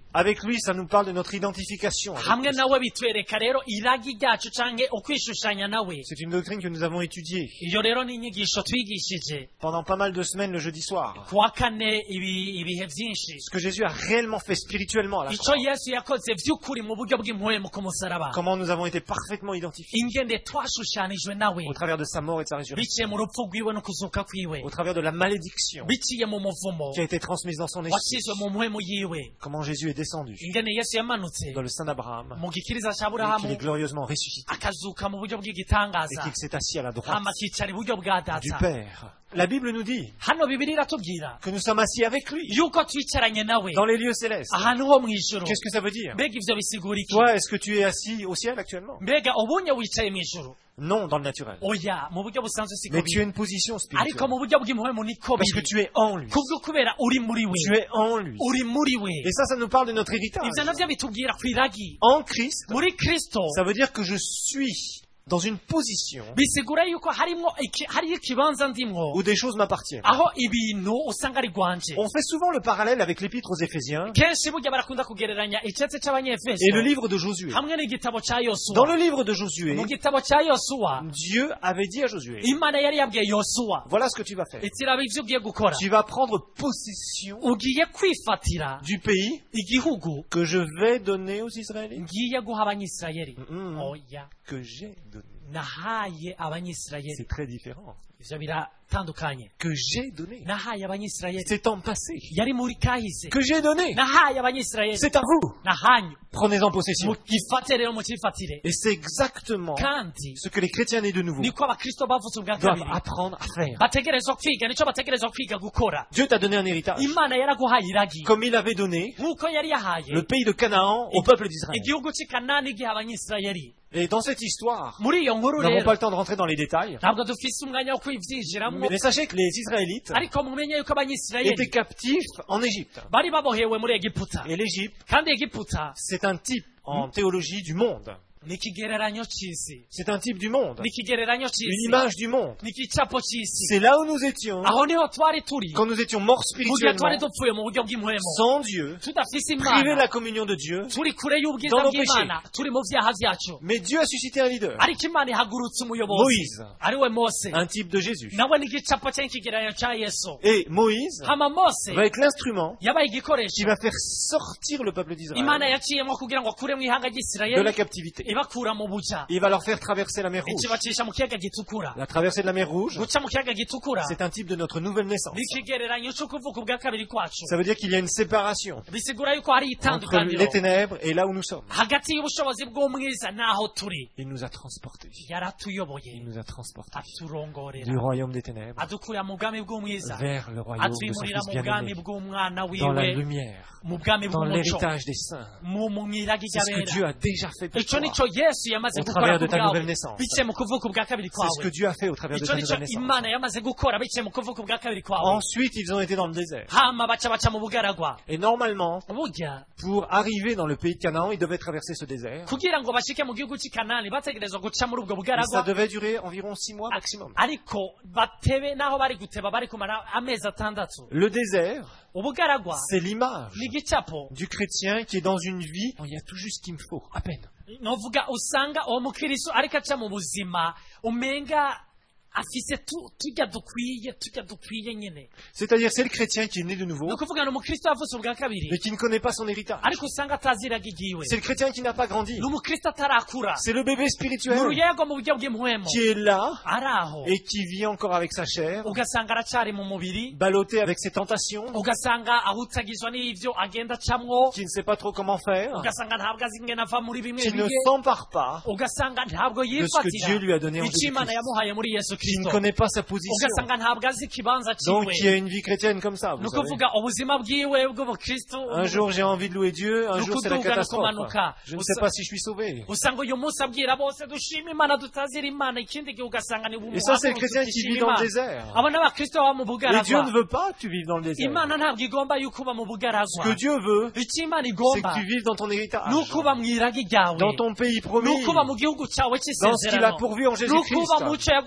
Avec lui, ça nous parle de notre identification. avec hamwe Christ. nawe bitwereka rero iragi ryacu canke ukwishushanya nawe. C'est une doctrine que nous avons étudiée Iyo rero ni inyigisho twigishije pendant pas mal de semaines le jeudi soir. kuwa kane ibi- ibihe vyinshi. Ce que Jésus a réellement fait spirituellement à la Ico croix. Yesu yakoze vy'ukuri mu buryo bw'impwemu ku musaraba. Comment nous avons été parfaitement identifiés Ingene twashushanijwe nawe au travers de sa mort et de sa résurrection, biciye mu rupfu rwiwe no kuzuka kwiwe, au travers de la malédiction biciye mu muvumo qui a été transmise dans son esprit. wasizwe mu mpwemu yiwe. Comment Jésus est descendu Ingene Yesu yamanutse dans le sein d'Abraham mu gikiriza ca et qu'il Aburahamu est glorieusement ressuscité akazuka mu buryo et bw'igitangaza qu'il s'est assis à la droite hama akicara iburyo bwa du data. Père. La Bible nous dit Hano Bibiliya iratubwira que nous sommes assis avec lui yuko twicaranye nawe dans les lieux célestes. ahantu ho mw'ijuru. Qu'est-ce que ça veut dire? Mbega ivyo bisigura iki? Toi, est-ce que tu es assis au ciel actuellement? Mbega ubunye wicaye mw'ijuru? Non, dans le naturel. Oya, mu buryo busanzwe siko Mais tu biri. as une position Ariko spirituelle. mu buryo bw'impwemu niko Parce que biri. tu es en lui. Kubwo kubera uri muri we. Tu es en lui. Uri muri we. Et ça, ça nous parle de notre héritage. Ivyo navyo bitubwira kw'iragi. En Christ, Muri Kristo ça veut dire que je suis dans une position bisigura yuko harimwo iki- hariyo ikibanza ndimwo où des choses m'appartiennent. aho ibintu usanga ari gwanje. On fait souvent le parallèle avec l'épître aux Éphésiens Kenshi burya barakunda kugereranya icetse et le c'abanyefeso livre de Josué. hamwe n'igitabo ca Dans Yosuwa. le livre de Josué, Mu gitabo ca Yosuwa Dieu avait dit à Josué, Imana yari yabwiye Yosuwa voilà ce que tu vas faire. iti raba ivyo ugiye gukora, Tu vas prendre possession ugiye kwifatira du pays igihugu que je vais donner aux Israélites. ngiye guha abanyisirayeli. Mm. Oya, Que j'ai donné. nahaye abanyisirayeli. C'est très différent. Ivyo biratandukanye. Que j'ai donné. Nahaye abanyisirayeli C'est en passé. yari muri kahise. Que j'ai donné. Nahaye abanyisirayeli C'est à vous. nahanyu Prenez-en possession. mugifate rero mukifatire. Et c'est exactement Kandi ce que les chrétiens nés de nouveau niko abakristo bavutse ubwa doivent kabiri apprendre à faire. bategerezwa kwiga, nico bategerezwa kwiga gukora. Dieu t'a donné un héritage. Imana yaraguhaye iragi Comme il avait donné nk'uko yari yahaye le pays de Canaan au peuple d'Israël. igihugu c'i Kanani igihe abanyisirayeli. Et dans cette histoire, Muri iyo nkuru nous n'avons rero pas le temps de rentrer dans les détails. ntabwo dufise umwanya wo kwivyinjiramwo, Mais sachez que les Israélites ariko mumenye yuko étaient abanyisirayeli captifs en Égypte. bari babohewe muri Egiputa. Et l'Égypte, Kandi Egiputa c'est un type en théologie du monde. ni ikigereranyo c'isi, C'est un type du monde. ni ikigereranyo Une c'isi, image du monde. ni igicapo c'isi. C'est là où nous étions Aho niho twari turi quand nous étions morts mu gihe twari spirituellement, dupfuye mu buryo bw'impwemu, sans Dieu, tudafise privés de Imana, la communion de Dieu. turi kure y'ubwiza Dans nos bw'Imana, turi mu vyaha vyacu. Mais Dieu a suscité un leader, Ariko Imana ihagurutse umuyobozi Moïse, ari we Mose, un type de Jésus. nawe ni igicapo canke ikigereranyo ca Yesu. Et Moïse Hama Mose va être l'instrument yabaye qui igikoresho va faire sortir le peuple Imana d'Israël yaciyemwo kugira ngo akuremwo ihanga de la ry'Isirayeli captivité. ibakura mu buja, Il va leur faire traverser la mer Rouge. ikibacisha mu kiyaga gitukura. La traversée de la mer Rouge, Guca mu kiyaga gitukura c'est un type de notre nouvelle naissance. ni ikigereranyo co kuvuka ubwa kabiri kwacu. Ça veut dire qu'il y a une séparation Bisigura yuko hari entre itandukaniro les ténèbres et là où nous sommes. hagati y'ubushobozi bw'umwiza n'aho turi. Il nous a transportés. Il Yaratuyoboye, nous a transportés aturongorera, du royaume des ténèbres adukurira mu bwami bw'umwiza, vers le royaume de son atwimurira Fils mu bwami bien-aimé, bw'umwana dans la wiwe, lumière, mu bwami dans bw'umuco, l'héritage des saints. mu mu miragi C'est ce que Dieu ry'abera. a déjà fait pour Ico toi. nico Yesu yamaze Au gukora travers de ku ta bwawe nouvelle naissance. biciye mu kuvuka ubwa kabiri C'est ce que kwawe. Dieu a fait au travers de Ico ta nico nouvelle naissance. Imana yamaze gukora biciye mu kuvuka ubwa kabiri kwawe. Ensuite, ils ont été dans le désert. Hama baca baca mu bugaragwa. Et normalement, Burya pour arriver dans le pays de Canaan, ils devaient traverser ce désert. kugira ngo bashike mu gihugu c'i Kanani bategerezwa guca muri ubwo Et ça bugaragwa, devait durer environ six mois maximum. ariko batebe naho bari guteba bari kumara amezi atandatu. Le désert, Ubugaragwa c'est l'image ni igicapo du chrétien qui est dans une vie, il y a tout juste ce qu'il me faut, à peine. novuga usanga uwo mukristo ariko aca mu buzima umenga afise tu- turya dukwiye turya dukwiye nyene. C'est-à-dire, c'est le chrétien qui est né de nouveau, Ni ukuvuga ni umukristo yavutse ubwa kabiri mais qui ne connaît pas son héritage. ariko usanga ataziraga igiwe. C'est le chrétien qui n'a pas grandi. Ni umukristo atarakura, C'est le bébé ni spirituel uruyego mu buryo bw'impwemu, qui est là ari aho et qui vit encore avec sa chair, ugasanga aracari mu mubiri, ballotté avec ses tentations, ugasanga ahutagizwa n'ivyo agenda acamwo, qui ne sait pas trop comment faire, ugasanga ntabwo azi ingene ava muri bimwe qui ne bihe, s'empare pas ugasanga ntabwo de ce que Dieu lui yifatira a donné en ico Imana Jésus-Christ, yamuhaye muri Yesu qui ne Kristo, connaît pas sa position. ugasanga ntabwo azi ikibanza Donc, il y ciwe. a une vie chrétienne comme ça, Ni vous savez. ukuvuga ubuzima bwiwe bw'ubukristo, Un jour, j'ai envie de louer Dieu, un jour, c'est la Nukuduga, catastrophe. nukumanuka. Je ne sais pas si je suis sauvé. usanga uyu munsi abwira bose dushima Imana tutazira Imana, ikindi gihe ugasanga ni Et ça, c'est le chrétien qui vit dans le désert. abo n'abakristo baba mu Et Dieu ne bugaragwa. veut pas que tu vives dans le désert. Imana ntabwo igomba yuko uba mu Ce bugaragwa. que Dieu veut, icyo Imana c'est igomba que tu vives dans ton héritage, ni ukuba mu iragi ryawe, dans ton pays ni promis, ukuba mu gihugu cyawe dans ce qu'il a cy'isezerano, pourvu en ni ukuba mu Jésus-Christ. cyo yaguteguriye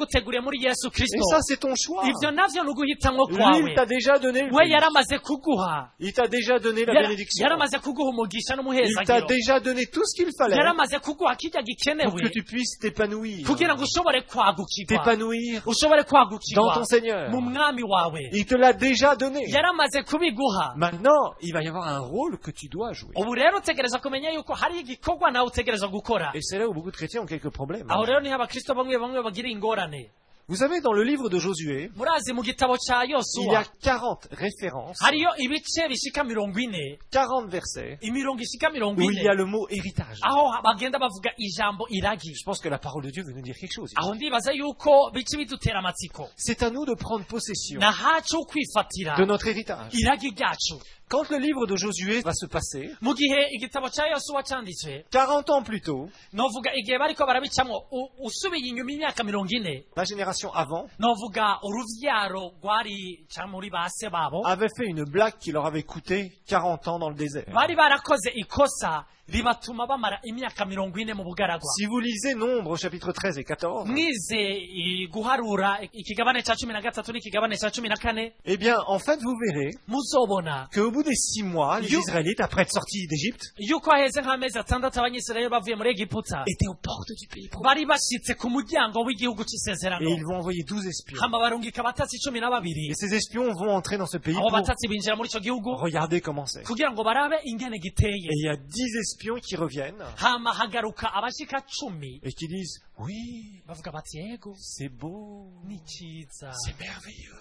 muri yesu Et kristo ça, c'est ton choix. ivyo navyo ni uguhitamwo Lui, kwawe il t'a déjà donné le we pays. yaramaze kuguha Il t'a déjà donné la Yara- bénédiction. yaramaze kuguha umugisha Il t'a n'umuhezagiro déjà donné tout ce qu'il fallait yaramaze kuguha kirya pour que gikenewe tu puisses t'épanouir. kugira ngo ushobore kwagukirwa T'épanouir ushobore dans kwagukirwa ton Seigneur. mu mwami wawe Il te l'a déjà donné. yaramaze kubiguha Maintenant, il va y avoir un rôle que tu dois jouer. ubu rero utegereza kumenya yuko hari igikorwa nawe utegereza gukora Et c'est là où beaucoup de chrétiens ont quelques problèmes. aho rero niho abakristo bamwe bamwe bagira ingorane Vous savez, dans le livre de Josué, murazi mu gitabo ca il y a yosuwa quarante références, hariyo ibice bishika mirongo ine quarante versets, imirongo ishika mirongo où il y a ine le mot héritage. aho bagenda bavuga ijambo iragi Je pense que la parole de Dieu veut nous dire quelque chose. aho ndibaza yuko bice bidutera amatsiko C'est à nous de prendre possession na hacu kwifatira de notre héritage. iragi ryacu Quand le livre de Josué va se passer, mu gihe igitabo ca yosuwa canditswe quarante ans plus tôt, novuga igihe bariko barabicamwo u- usubiye inyuma imyaka mirongo ine la génération avant novuga uruvyaro rwari ca muri base babo avait fait une blague qui leur avait coûté quarante ans dans le désert. bari barakoze ikosa ribatuma bamara imyaka mirongo ine mu bugaragwa Si vous lisez Nombre chapitre treize et quatorze, mwize i- guharura ikigabane ca cumi na gatatu n'ikigabane ca cumi na kane eh bien, en fait, vous verrez muzobona qu'au bout des six mois, les You- Israélites, après être sortis d'Égypte, yuko haheze nk'amezi atandatu abanyisirayeli bavuye muri egiputa étaient aux portes du pays promis. bari bashitse ku muryango w'igihugu Et c'isezerano ils vont envoyer douze espions. hama barungika abatatsi cumi na babiri Et ces espions vont entrer dans ce pays abo pour batatsi binjira muri ico gihugu regarder comment c'est. kugira ngo barabe ingene giteye Et il y a dix espions qui reviennent hama hagaruka abashika cumi et qui disent « Oui, bavuga bati yego c'est beau, ni ciza c'est merveilleux.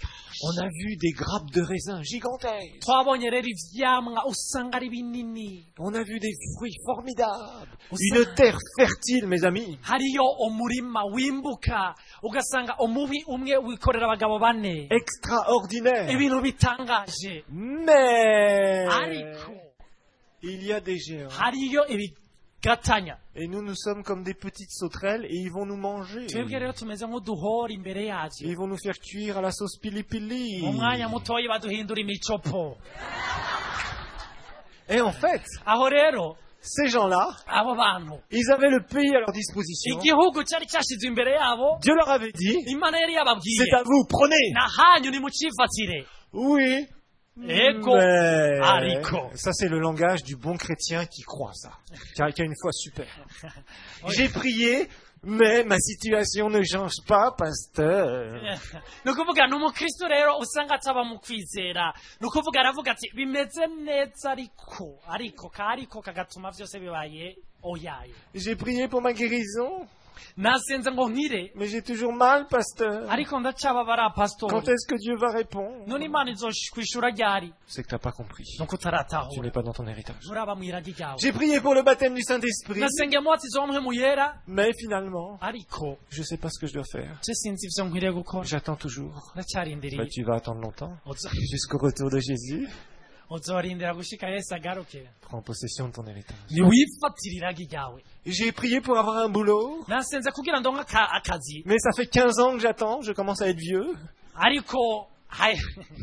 On a vu des grappes de raisins gigantesques. twabonye rero ivyamwa usanga ari binini On a vu des fruits formidables. Usa- Une terre fertile, mes amis. hariyo umurima wimbuka ugasanga umubi umwe wikorera abagabo bane Extraordinaire. ibintu bitangaje Mais ariko il y a des géants. hariyo ibigatanya Et nous, nous sommes comme des petites sauterelles et ils vont nous manger. twebwe rero tumeze nk'uduhora imbere Ils yavyo vont nous faire cuire à la sauce pili pili. mu mwanya mutoyi baduhindura imicopo Et en fait, aho rero ces gens-là, abo bantu ils avaient le pays à leur disposition. igihugu cyari cyashize imbere yabo Dieu leur avait dit, imana yari yababwiye c'est à vous, prenez. na hanyu nimucifatire Oui. ego Mais ariko ça, c'est le langage du bon chrétien qui croit ça. Qui a, qui a une foi super. J'ai prié, mais ma situation ne change pas, pasteur. ni ukuvuga ni umukristo rero usanga ataba mu kwizera ni ukuvuga aravuga ati bimeze neza ariko ariko kariko kagatuma byose bibaye oyaye J'ai prié pour ma guérison, nasenze ngo nkire mais j'ai toujours mal, pasteur. ariko ndacababara Quand pasitori est-ce que Dieu va répondre? none imana izokwishura ryari C'est que t'as pas compris. nuko Tu utaratahura n'es pas dans ton héritage. muraba mwiragi ryawe J'ai prié pour le baptême du Saint-Esprit, nasenge mwatizo wamwe muyera mais finalement, ariko je sais pas ce que je dois faire. je sinzi ivyo nkwiriye gukora J'attends toujours. Bah, ndacyarindiriye tu vas attendre longtemps. Uzo- Jusqu'au retour de Jésus. uzorindira gushika yesu agaruke Prends possession de ton héritage. niwifatire iragi ryawe J'ai prié pour avoir un boulot, nasenze kugira ndonke aka- akazi mais ça fait quinze ans que j'attends, je commence à être vieux. ariko ha-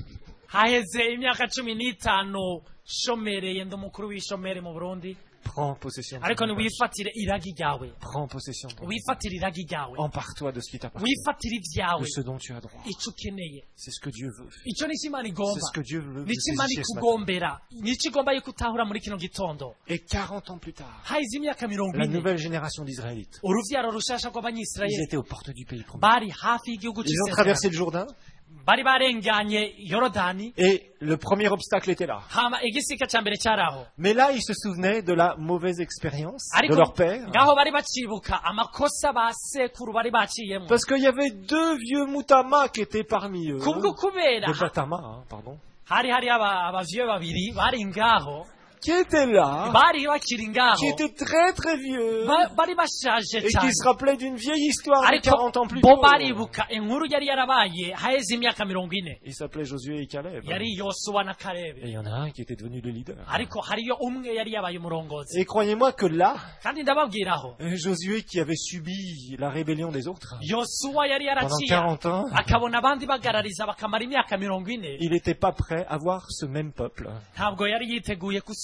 haheze imyaka cumi n'itanu shomereye ndi umukuru w'ishomere mu burundi Prends possession de ariko ton héritage. niwifatire iragi ryawe Prends possession de ton héritage. wifatire iragi ryawe Empare-toi de ce qui t'appartient, wifatire ibyawe de ce dont tu as droit. icyo ukeneye C'est ce que Dieu veut. icyo nicyo imana C'est igomba ce que Dieu veut. nicyo imana saisir ce matin. ikugombera nicyo igomba yuko utahura muri kino gitondo Et quarante ans plus tard, haheze imyaka mirongo la ine nouvelle génération d'Israélites, uruvyaro rushasha ils rw'abanyisirayeli étaient aux portes du pays promis. bari hafi y'igihugu Ils ont cy'isezerano traversé le Jourdain bari barenganye yorodani et le premier obstacle était là. hama igisika cya mbere cyari aho Mais là, ils se souvenaient de la mauvaise expérience de ariko leur père. ngaho bari bacibuka amakosa ba sekuru bari baciyemo Parce qu'il y avait deux vieux Moutama qui étaient parmi eux. kubwo kubera De Batama, hein, pardon. hari hari aba- abavyeyi babiri bari ngaho Qui étaient là, bari bakiri ngaho qui étaient très très vieux, ba- bari bashaje et cyane qui se rappelaient d'une vieille histoire de ariko quarante ans plus bo tôt. baribuka inkuru yari yarabaye haheze imyaka mirongo ine Ils s'appelaient Josué et Caleb. yari yosuwa na Et karebe il y en a un qui était devenu le leader. ariko hariyo umwe yari yabaye umurongozi Et croyez-moi que là, kandi ndababwiraho euh, Josué qui avait subi la rébellion des autres yosuwa yari pendant yaraciye quarante ans, akabona abandi bagarariza bakamara imyaka mirongo ine il n'était pas prêt à voir ce même peuple ntabwo yari yiteguye gusubira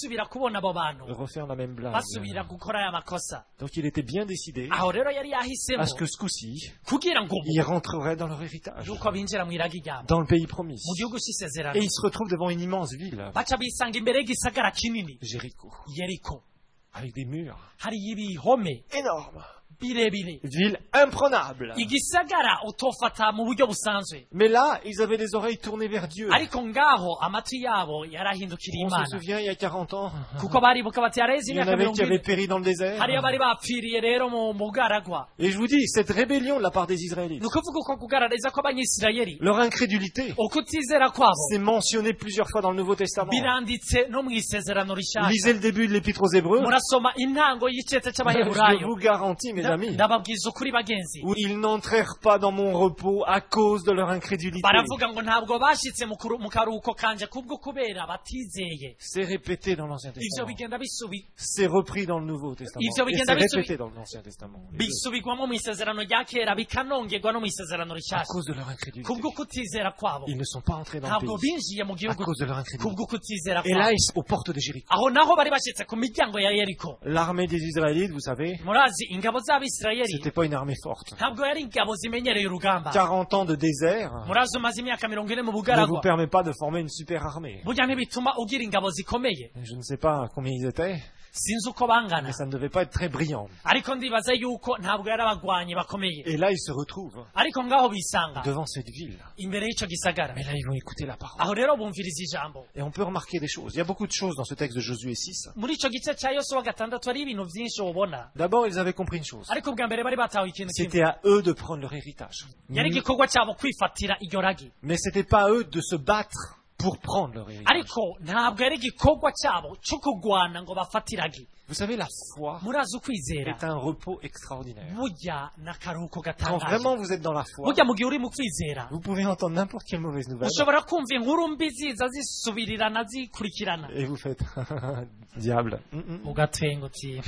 gusubira kubona abo bantu refaire la même blague. basubira gukora aya makosa. Donc il était bien décidé Aho rero yari yahisemo à ce que ce coup-ci, kugira ngo ils rentreraient dans leur héritage, yuko binjira mu iragi ryabo dans le pays promis. mu gihugu cy'isezerano, Et ils se retrouvent devant une immense ville, baca bisanga imbere y'igisagara kinini Jéricho, Yeriko, avec des murs hariyo ibihome énormes. birebire, Ville imprenable. igisagara utofata mu buryo busanzwe. Mais là, ils avaient les oreilles tournées vers Dieu. Ariko ngaho amatwi yabo yarahindukiriye On se Imana, souvient, il y a quarante ans, kuko baribuka bati harezi il y en imyaka avait mirongo qui avaient ine péri dans le désert. hariyo bari bapfiriye rero mu mu bugaragwa. Et je vous dis, cette rébellion de la part des Israélites, Ni ukuvuga uko kugaragariza kw'abanyisirayeli leur incrédulité, ukutizera kwabo c'est mentionné plusieurs fois dans le Nouveau Testament. biranditse no mu isezerano Lisez rishasha. le début de l'Épître aux Hébreux. Murasoma intango y'icete Je c'abaheburayo. vous garantis, mes Nda- amis, ndababwiza ukuri bagenzi, où ils n'entrèrent pas dans mon repos à cause de leur incrédulité. baravuga ngo ntabwo bashitse mu kuru- mu karuhuko kanje kubwo kubera batizeye. C'est répété dans l'Ancien Ivyo Testament. bigenda bisubi C'est repris dans le Nouveau Testament. Ivyo Et bigenda c'est bisubi- répété dans l'Ancien Testament. Les deux. bisubirwamo mu isezerano rya kera bikanongerwa no mu isezerano À rishasha. cause de leur incrédulité. Kubwo kutizera kwabo Ils ne sont pas entrés dans le ntabwo pays. binjiye mu À gihugu cause de leur incrédulité. kubwo kutizera Et là, kwabo. ils sont aux portes de Jéricho. Aho naho bari bashitse ku miryango ya Yeriko. L'armée des Israélites, vous savez, Murazi ingabo z'Abisirayeli c'était pas une armée forte. ntabwo yari ingabo zimenyereye urugamba. quarante ans de désert Murazi umaze imyaka mirongo ine mu ne vous bugaragwa, permet pas de former une super armée. burya ntibituma ugira ingabo zikomeye. Je ne sais pas combien ils étaient, Sinzi uko bangana, mais ça ne devait pas être très brillant. ariko ndibaza yuko ntabwo yari abagwanyi bakomeye. Et là, ils se retrouvent Ariko ngaho bisanga devant cette ville. imbere y'ico gisagara. Mais là, ils vont écouter la parole. Aho rero bumviriza ijambo. Et on peut remarquer des choses. Il y a beaucoup de choses dans ce texte de Josué six. Muri ico gice ca Yosuwa gatandatu hari ibintu vyinshi ubona, D'abord, ils avaient compris une chose. ariko bwa mbere bari batawe ikintu kimwe. C'était à eux de prendre leur héritage. Yari igikorwa cyabo kwifatira iryo ragi, Mais c'était pas à eux de se battre pour prendre leur héritage. ariko ntabwo yari igikorwa cyabo cyo kugwana ngo bafate iragi. Vous savez, la foi Murazi ukwizera est un repos extraordinaire. burya n'akaruhuko Quand gatangaje. vraiment vous êtes dans la foi, Burya mu gihe uri mu kwizera vous pouvez entendre n'importe quelle mauvaise nouvelle ushobora kumva inkuru mbi ziza zisubirirana zikurikirana, et vous faites diable. Mm, mm, ugatwenga uti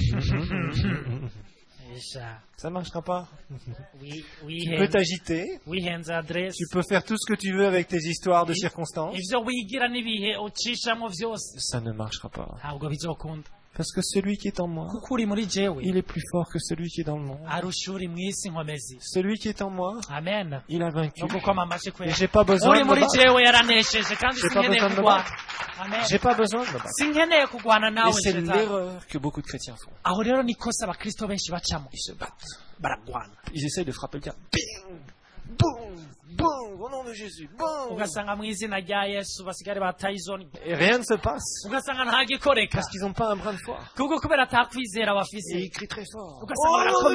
mm. esha Ça ne marchera pas. wi- Tu peux wihenze t'agiter, wihenze adresse, tu peux faire tout ce que tu veux avec tes histoires de circonstances. ivyo wigira n'ibihe ucishamo vyose Ça ne marchera pas. ntabwo bizokunda, Parce que celui qui est en moi, kuko uri muri jewe il est plus fort que celui qui est dans le monde. arusha uri mw'isi nkomezi. Celui qui est en moi, Amen. il a vaincu. no gukoma amashi Et kwera j'ai pas besoin uri de me muri battre. jewe yaranesheje kandi J'ai pas sinkeneye besoin de me kugwana. battre. Amen. J'ai pas besoin de me battre. sinkeneye kugwana Et nawe c'est shetani. l'erreur que beaucoup de chrétiens font. Aho rero nikosa abakristo benshi bacamo, Ils se battent. baragwana, Ils essayent de frapper le diable. Bing, boum, boum, au nom de Jésus. Boum. ugasanga mu izina rya Yesu basigare bataye izoni, Et rien ne se passe. ugasanga nta gikoreka Parce qu'ils n'ont pas un brin de foi. kubwo kubera atakwizera Et bafise, ils crient très fort. ugasanga Au nom barakoma de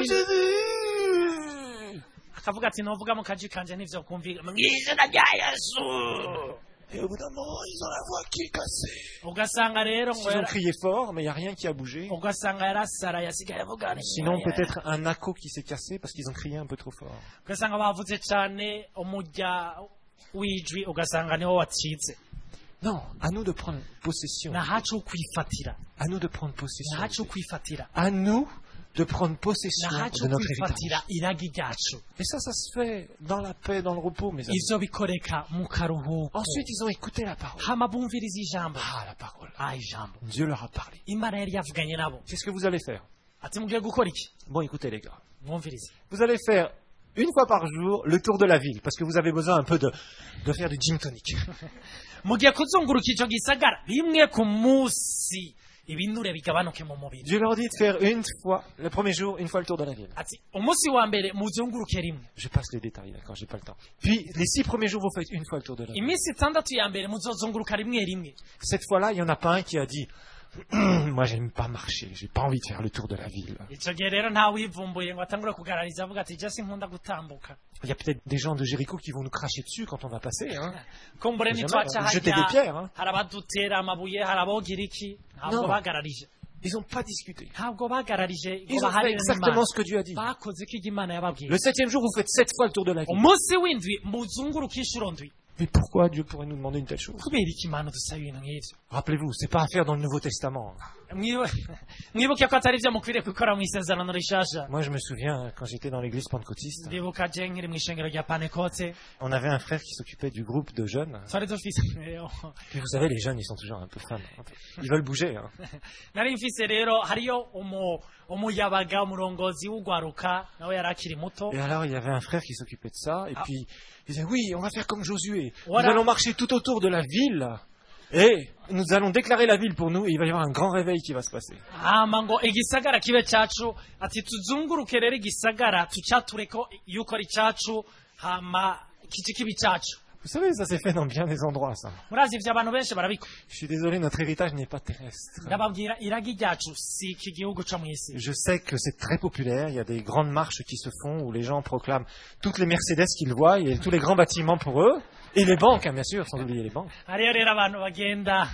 Jésus. akavuga ati novuga mu kaji kanje nivyo kumvira mu izina rya Yesu, Et au bout d'un moment, ils ont la voix qui est cassée. ugasanga rero ngo Ils ont yara- crié fort, mais il n'y a rien qui a bougé. ugasanga yarasara yasigaye avuga ati, Sinon, peut-être un acco qui s'est cassé parce qu'ils ont crié un peu trop fort. ugasanga bavuze cane umurya w'ijwi, ugasanga niwo wacitse. Non, à nous de prendre possession. nahacu kwifatira À nous de prendre possession. nahacu kwifatira À nous de prendre possession nahacu de notre kwifatira héritage. iragi ryacu. Et ça, ça se fait dans la paix, dans le repos, mes amis. ivyo bikoreka mu karuhuko, Ensuite, ils ont écouté la parole. hama bumviriza ijambo. Ah, la parole. ah ijambo Dieu leur a parlé. imana yari yavuganye nabo, Qu'est-ce que vous allez faire? ati mugiye gukora iki? Bon, écoutez, les gars. mwumvirize, Vous allez faire une fois par jour le tour de la ville parce que vous avez besoin un peu de, de faire du gin tonic. mugiye kuzunguruka ico gisagara rimwe ku musi, ibinure bigabanuke mu mubiri. Dieu leur dit de faire une fois, le premier jour, une fois le tour de la ville. ati umunsi wa mbere muzunguruke rimwe, Je passe les détails, d'accord, j'ai pas le temps. Puis, les six premiers jours, vous faites une fois le tour de la ville. iminsi itandatu ya mbere muzozunguruka rimwe rimwe. Cette fois-là, il n'y en a pas un qui a dit, moi, j'aime pas marcher, j'ai pas envie de faire le tour de la ville. ico gihe rero nta wivumbuye ngo atangure kugarariza avuga ati je sinkunda gutambuka. Il y a peut-être des gens de Jéricho qui vont nous cracher dessus quand on va passer, hein. kumbure Jamais, nitwaca hein. Jeter des hajya pierres, hein. hari abadutera amabuye, hari abogira iki, ntabwo Non. bagararije Ils n'ont pas discuté. ntabwo bagararije ngo Ils ont fait baharire exactement n'Imana. ce que Dieu a dit. bakoze ko igi Imana yababwiye. Le septième jour, vous faites sept fois le tour de la ville. umunsi w'indwi muzunguruka inshuro ndwi. Mais pourquoi Dieu pourrait nous demander une telle chose? kubera iki Imana dusaba ibintu nk'ivyo? Rappelez-vous, c'est pas à faire dans le Nouveau Testament. Mwibu- mwibuke ko atari byo mukwiriye gukora mu isezerano rishasha. Moi, je me souviens, quand j'étais dans l'église pentecôtiste, Ndibuka je nkiri mu ishengero rya Pentecote, on avait un frère qui s'occupait du groupe de jeunes. twari dufise Puis vous savez, les jeunes, ils sont toujours un peu fans. un peu. Ils veulent bouger. Hein. nari mfise rero hariyo umu umuyabaga umurongozi w'ugwaruka nawe yari akiri muto. Et alors, il y avait un frère qui s'occupait de ça. Et Ah. puis, il disait, oui, on va faire comme Josué. Voilà. Nous allons marcher tout autour de la ville. Et nous allons déclarer la ville pour nous. Et il va y avoir un grand réveil qui va se passer. hama ngo igisagara kibe cacu ati tuzunguruke rero igisagara tucatureko yuko ari cacu hama kici kibi cacu. Vous savez, ça s'est fait dans bien des endroits, ça. murazi ivyo abantu benshi barabikora. Je suis désolé, notre héritage n'est pas terrestre. ndababwira iragi ryacu si iki gihugu co mw'isi. Je sais que c'est très populaire. Il y a des grandes marches qui se font où les gens proclament toutes les Mercedes qu'ils voient et tous les grands bâtiments pour eux. Et les banques, hein, bien sûr, sans oublier les banques. hariyo rero abantu bagenda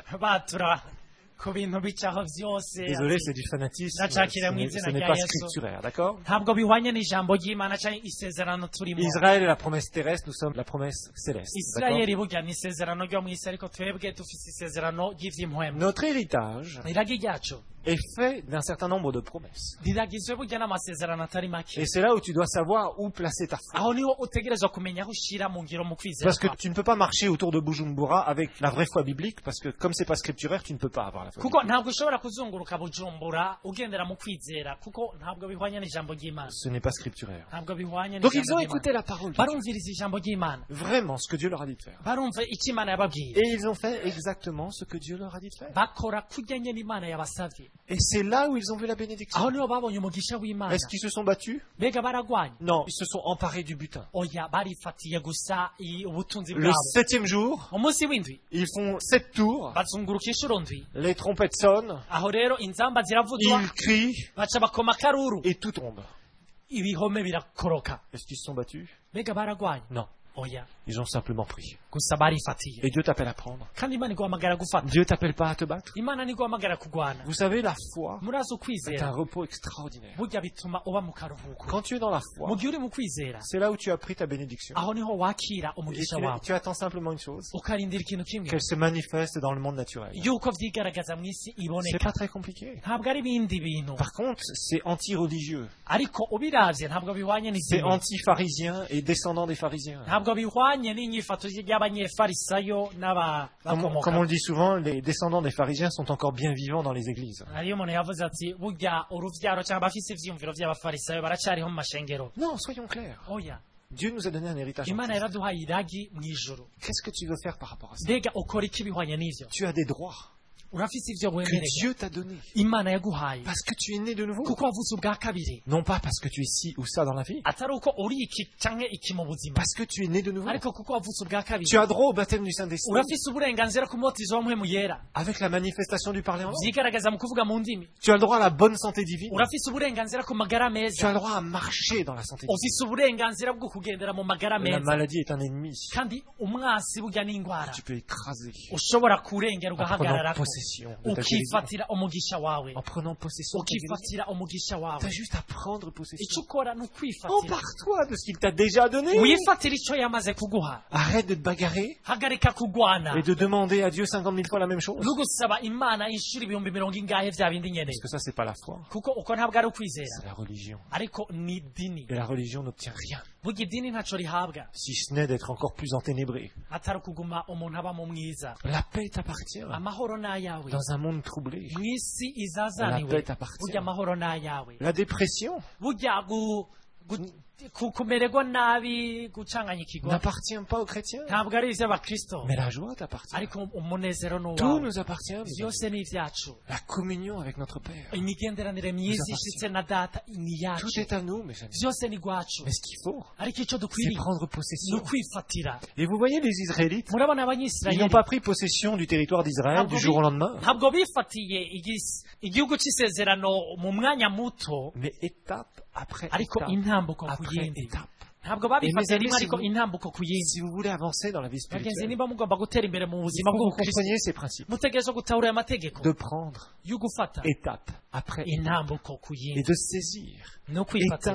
batura ku bintu bicaho vyose. Désolé, c'est du fanatisme. La Ce chakira n'est mw'izina ce n'est rya pas Yesu. scripturaire, d'accord? ntabwo bihwanye n'ijambo ry'Imana canke isezerano turimo. Israël est la promesse terrestre, nous sommes la promesse céleste. d'accord? Isirayeli burya ni isezerano ryo mw'isi ariko twebwe dufise isezerano ry'ivy'impwemu. Notre héritage iragi ryacu est fait d'un certain nombre de promesses. riragizwe burya n'amasezerano atari make. Et c'est là où tu dois savoir où placer ta foi. aho niho utegerezwa kumenya aho ushira mu ngiro mu kwizera Parce que kwawe. tu ne peux pas marcher autour de Bujumbura avec la vraie foi biblique, parce que comme c'est pas scripturaire, tu ne peux pas avoir la foi kuko biblique. ntabwo ushobora kuzunguruka bujumbura ugendera mu kwizera kuko ntabwo bihwanye n'ijambo ry'Imana. Ce n'est pas scripturaire. ntabwo bihwanye Donc ils n'ijambo ont ry'Imana. écouté la parole de Dieu. barumviriza ijambo ry'Imana, Vraiment ce que Dieu leur a dit de faire. barumva icyo Imana yababwiye, Et ils ont fait exactement ce que Dieu leur a dit de faire. bakora kurya nyene Imana yabasavye. Et c'est là où ils ont vu la bénédiction. aho niho babonye umugisha w'Imana. Est-ce qu'ils se sont battus? mbega baragwanye? Non, ils se sont emparés du butin. oya barifatiye gusa i- ubutunzi Le bwabo. septième jour, umunsi w'indwi ils font sept tours, bazunguruka inshuro ndwi. les trompettes sonnent, aho rero inzamba ziravuzwa, ils crient baca bakoma akaruru, et tout tombe. ibihome birakoroka. Est-ce qu'ils se sont battus? mbega baragwanye? Non, oya ils ont simplement pris. gusa barifatiye. Et Dieu t'appelle à prendre. kandi Imana iguhamagara gufata. Dieu t'appelle pas à te battre. Imana ntiguhamagara kugwana. Vous savez, la foi murazi est un ukwizera repos extraordinaire. burya bituma uba mu karuhuko. Quand tu es dans la mu foi, gihe uri mu kwizera c'est là où tu as pris ta bénédiction. aho niho wakira Et umugisha tu, wawe, tu attends simplement une chose, ukarindira ikintu kimwe qu'elle se manifeste dans le monde naturel. yuko vyigaragaza mu isi C'est iboneka. pas très compliqué. ntabwo ari ibindi bintu, Par contre, c'est anti-religieux. ariko ubiravye ntabwo bihwanye C'est n'izindi, anti-pharisien et descendant des pharisiens. ntabwo bihwanye n'inyifato y'abanyefarisayo Comme, comme on n'ababakomoka. le dit souvent, les descendants des pharisiens sont encore bien vivants dans les églises. hariyo umuntu yavuze ati burya uruvyaro cyangwa abafise ivyiyumviro vy'abafarisayo baracariho mu mashengero. Non, soyons clairs. oya Dieu nous a donné un héritage. en Imana Christ. yaraduhaye iragi mw'ijuru. Qu'est-ce que tu veux faire par rapport à ça? mbega ukora iki bihwanye n'ivyo? Tu as des droits urafise ivyo que wemererwa Dieu t'a donnés. Imana yaguhaye Parce que tu es né de nouveau. kuko wavutse ubwa kabiri, Non pas parce que tu es ci ou ça dans la vie. atari uko uri iki canke iki mu buzima, Parce que tu es né de nouveau. ariko kuko wavutse ubwa kabiri. Tu as droit au baptême du Saint-Esprit urafise uburenganzira ku mubatizo wa mpwemu yera, avec la manifestation du parler en langue. vyigaragaza mu kuvuga mu ndimi. Tu as le droit à la bonne santé divine. urafise uburenganzira ku magara Tu meza, as le droit à marcher dans la santé divine. ufise uburenganzira bwo kugendera mu magara La meza. maladie est un ennemi. kandi umwasi burya n'ingwara Tu peux écraser ushobora kurengera en prenant ugahagarara possession de ta guérison. ukifatira umugisha wawe, En prenant possession de ta guérison. ukifatira umugisha wawe. Tu as juste à prendre possession. icyo ukora ni ukwifatira, Empare-toi de ce qu'il t'a déjà donné. wifatira icyo yamaze kuguha. Arrête de te bagarrer hagarika kugwana et de demander à Dieu cinquante mille fois la même chose. n'ugusaba Imana inshuro ibihumbi mirongo ingahe vya bindi nyene, Parce que ça, c'est pas la foi. kuko uko ntabwo ari ukwizera, C'est la religion. ariko ni idini. Et la religion n'obtient rien, burya idini ntaco rihabwa si ce n'est d'être encore plus enténébré. atari ukuguma umuntu aba mu mwiza. La paix t'appartient. amahoro ni ayawe Dans un monde troublé, mw'isi la izazaniwe, paix t'appartient. burya amahoro ni ayawe. La dépression burya gu- gu- ku- kumererwa nabi gucanganyikirwa n'appartient pas aux chrétiens. ntabwo ari ivy'abakristo, Mais la joie t'appartient. ariko umunezero ni Tout uwawe. nous appartient. mes amis. vyose ni ivyacu. La communion avec notre Père. imigenderanire myiza ishitse na data ni Tout yacu, est à nous, mes amis. vyose ni gwacu. Mais ce qu'il faut, ariko ico c'est dukwiriye prendre ni possession. ukwifatira. Et vous voyez les Israélites, murabona ils n'ont abanyisirayeli pas pris possession du territoire d'Israël du jour au lendemain, ntabwo bifatiye igis- igihugu c'isezerano mu mwanya muto, mais étape après ariko étape. intambuko ku Après yindi. étape. ntabwo babifatiye Et mes rimwe amis, ariko si vous- intambuko ku yindi. Si vous voulez avancer dans la vie bagenzi, spirituelle, niba mugomba gutera imbere mu il buzima faut que vous bw'ubukristo, compreniez ces principes. mutegerezwa gutahura aya mategeko De prendre yo gufata étape après étape. intambuko ku Et yindi de saisir no kwifatira étape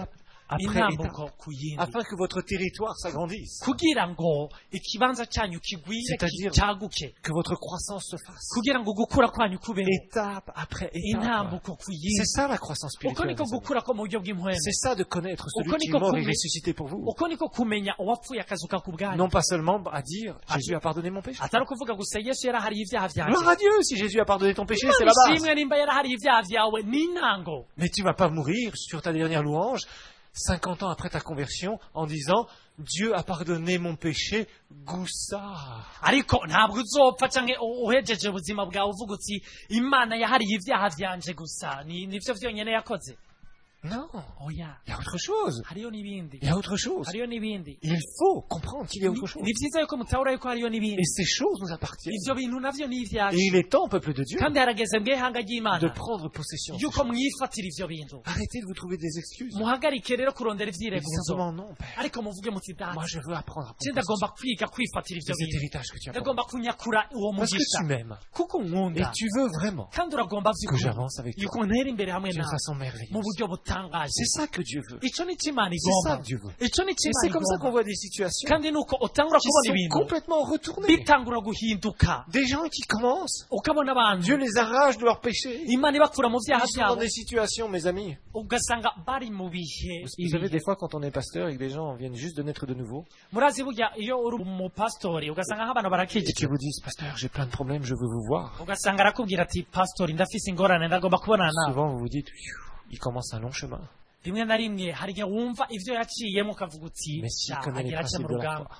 après étape, intambuko ku yindi afin que votre territoire s'agrandisse, kugira ngo ikibanza cyanyu kigwire C'est-à-dire- cyaguke que votre croissance se fasse, kugira ngo gukura kwanyu kubeho étape après étape. intambuko ku C'est yindi ça la croissance uko spirituelle. niko mes amis. gukura ko mu buryo bw'impwemu C'est ça de connaître celui Uko qui est niko mort et kume- ressuscité pour vous. uko niko kumenya uwapfuye akazuka ku bwanyu Non pas seulement à dire Jésus a pardonné mon péché. atari ukuvuga gusa yesu yarahariye ibyaha byanjye Gloire à Dieu, si Jésus a pardonné ton péché, c'est la Imana base. ishimwe nimba yarahariye ibyaha byawe ni intango Mais tu vas pas mourir sur ta dernière louange, cinquante ans après ta conversion, en disant Dieu a pardonné mon péché, goussa. ariko ntabwo uzopfa canke u- uhejeje ubuzima bwawe uvuga uti imana yahariye ibyaha byanje gusa ni nivyo vyonyene yakoze Non, oya il y a autre chose. hariyo n'ibindi Il y a autre chose. hariyo n'ibindi Il faut comprendre qu'il y a autre chose. ni vyiza yuko mutahura yuko hariyo n'ibindi Et ces choses nous appartiennent. ivyo bintu navyo ni Et ivyacu il est temps, peuple de Dieu, kandi harageze mbw'ihanga de ry'imana prendre possession. de ces yuko choses. mwifatira ivyo bintu Arrêtez de vous trouver des excuses. muhagarike rero kurondera Dites ivyireguzo simplement non, Père. ariko muvuge muti Moi, data je veux apprendre à je prendre ndagomba possession kwiga kwifatira de ivyo cet bintu héritage que tu as pour moi. ndagomba kunyakura uwo Parce que mugisha tu m'aimes. kuko Et unkunda tu veux vraiment kandi uragomba que vy'ukuri j'avance avec toi yuko ntera imbere hamwe d'une nawe façon mu merveilleuse. buryo butangaje C'est ça que Dieu veut. ico ni cyo imana C'est ça igomba que Dieu veut. ico ni Et cyo c'est imana comme ça qu'on igomba voit des situations kandi nuko utangura qui kubona sont ibintu complètement retournées. bitangura guhinduka Des gens qui commencent, ukabona abantu Dieu les arrache de leurs péchés. imana ibakura mu vyaha Ils sont dans vyabo des situations, mes amis. ugasanga bari mu bihe Vous savez, des fois, quand on est pasteur et que les gens viennent juste de naître de nouveau, murazi burya iyo uri umupasitori ugasanga nk'abantu et barakijijwe qui vous disent, pasteur, j'ai plein de problèmes, je veux vous voir. ugasanga arakubwira ati pasitori ndafise ingorane ndagomba kubonana nawe Souvent, vous vous dites, il commence un long chemin. rimwe na rimwe hari igihe wumva ivyo yaciyemo ukavuga uti Mais s'il "Sha, connaît les agira ace mu principes de la rugamba foi,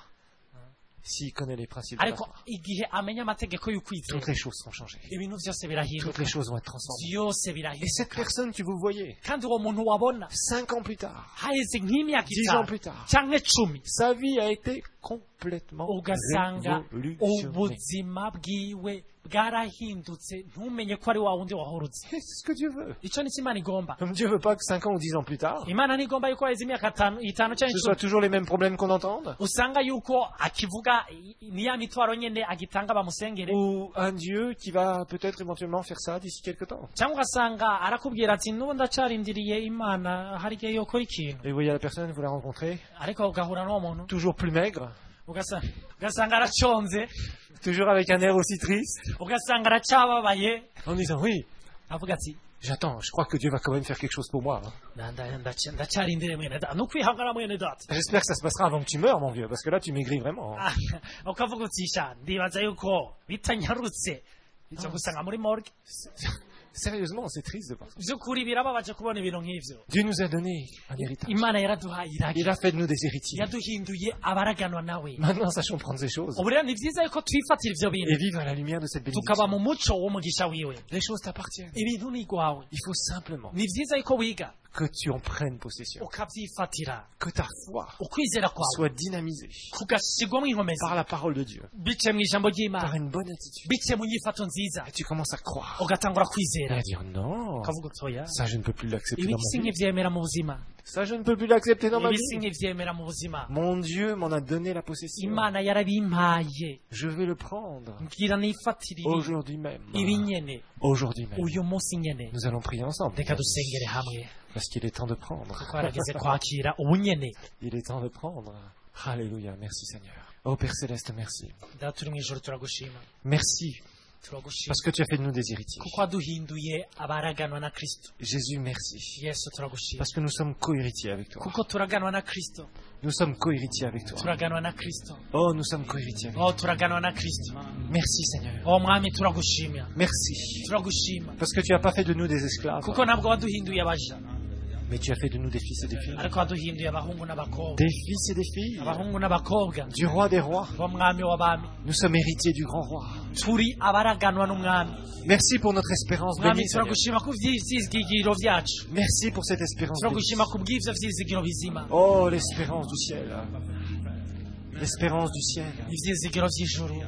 s'il connaît les principes de la ariko foi, igihe amenya amategeko y'ukwizera toutes les choses seront changées. ibintu vyose Toutes birahinduka les choses vont être transformées. vyose Et cette birahinduka personne que vous voyez, kandi uwo muntu wabona cinq ans plus tard, haheze nk'imyaka dix ans itanu plus tard, canke cumi sa vie a été complètement ugasanga révolutionnée. ubuzima bwiwe bwarahindutse ntumenye ko ari wa wundi wahorutse Et c'est ce que Dieu veut. ico ni cyo imana igomba Comme Dieu veut pas que cinq ans ou dix ans plus tard, imana ntigomba yuko haheze imyaka atanu- itanu canke ce soit icumi toujours les mêmes problèmes qu'on entende, usanga yuko akivuga i- ni ya mitwaro nyene agitanga bamusengere ou un Dieu qui va peut-être éventuellement faire ça d'ici quelque temps. cyangwa ugasanga arakubwira ati n'ubu ndacarindiriye imana hari igihe yokora ikintu Et vous voyez la personne, vous la rencontrez, ariko ugahura n'uwo muntu toujours plus maigre, ugasa- ugasanga araconze toujours avec un air aussi triste, ugasanga aracababaye en disant oui, avuga ati j'attends, je crois que Dieu va quand même faire quelque chose pour moi. hein. "Nda- nda- ndaca- ndacarindiriye mwene data nukwihangana mwene data J'espère que ça se passera avant que tu meurs, mon vieux, parce que là tu maigris vraiment. hein. Ah, ukavuga uti "Sha, ndibaza yuko bitanyarutse izo gusanga muri morgue Sérieusement, c'est triste de voir ça. by'ukuri birababaje kubona ibintu nk'ivyo Dieu nous a donné un héritage. imana yaraduhaye iragi Il a fait de nous des héritiers. yaduhinduye abaraganwa nawe Maintenant, sachons prendre ces choses ubu rero ni vyiza yuko twifatira ivyo et bintu vivre à la lumière de cette tukaba bénédiction. mu muco w'umugisha wiwe Les choses t'appartiennent. ibintu ni igwawe Il faut simplement ni vyiza yuko wiga que tu en prennes possession, ukavyifatira que ta foi ukwizera kwawe soit dynamisée kugasigwamo inkomezi par la parole de Dieu, bice mu ijambo par ry'imana une bonne attitude. bice mu nyifato nziza Et tu commences à croire ugatangura et kwizera à dire non, ukavuga utoya ça je ne peux plus l'accepter dans ibi ma si vie. nkivyemera mu buzima Ça je ne peux plus l'accepter dans ma ibi si vie. nkivyemera mu buzima Mon Dieu m'en a donné la possession. imana yarabimpaye Je vais le prendre mbwira nifatira ibi aujourd'hui même. ibi nyene Aujourd'hui même. uyu munsi nyene Nous allons prier ensemble. reka dusengere hamwe Parce qu'il est temps de prendre. kuko harageze kwakira ubu nyene Il est temps de prendre. Alléluia. Merci Seigneur. Oh Père Céleste, merci. data turi mu ijoro turagushima Merci turagushima parce que tu as fait de nous des héritiers. kuko waduhinduye abaraganwa na kristo Jésus, merci. yesu turagushima Parce que nous sommes co-héritiers avec toi. kuko turaganwa na kristo Nous sommes co-héritiers avec toi. turaganwa na kristo Oh, nous sommes co-héritiers avec oh turaganwa na kristo toi. Merci Seigneur. oh mwami turagushimira Merci. turagushima Parce que tu n'as pas fait de nous des esclaves, kuko ntabwo waduhinduye abaja mais tu as fait de nous des fils et des filles. ariko waduhinduye abahungu n'abakobwa Des fils et des filles abahungu n'abakobwa du roi des rois. b'umwami w'abami Nous sommes héritiers du grand roi. turi abaraganwa n'umwami Merci pour notre espérance mwami bénie, Seigneur. turagushima ku vyizigiro vyacu Merci pour cette espérance bénie. turagushima ku bw'ivyo vyizigiro bizima Oh, l'espérance du ciel. L'espérance du ciel. ivyizigiro vy'ijuru